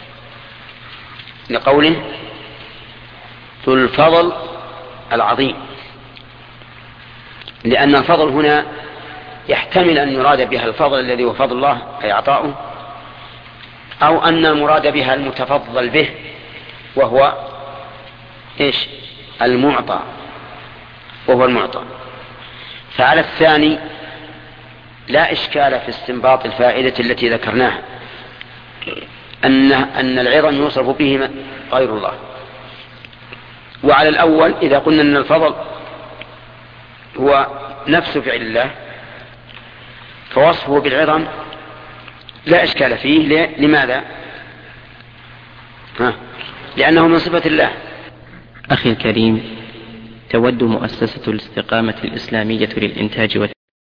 لقوله ذو الفضل العظيم، لأن الفضل هنا يحتمل أن يراد بها الفضل الذي هو فضل الله أي عطاؤه، أو أن المراد بها المتفضل به وهو المعطى، فعلى الثاني لا إشكال في استنباط الفائدة التي ذكرناها، أن العظم يوصف به غير الله. وعلى الأول إذا قلنا أن الفضل هو نفس فعل الله فوصفه بالعظم لا إشكال فيه. لماذا؟ لأنه من صفة الله.
أخي الكريم، تود مؤسسة الاستقامة الإسلامية للإنتاج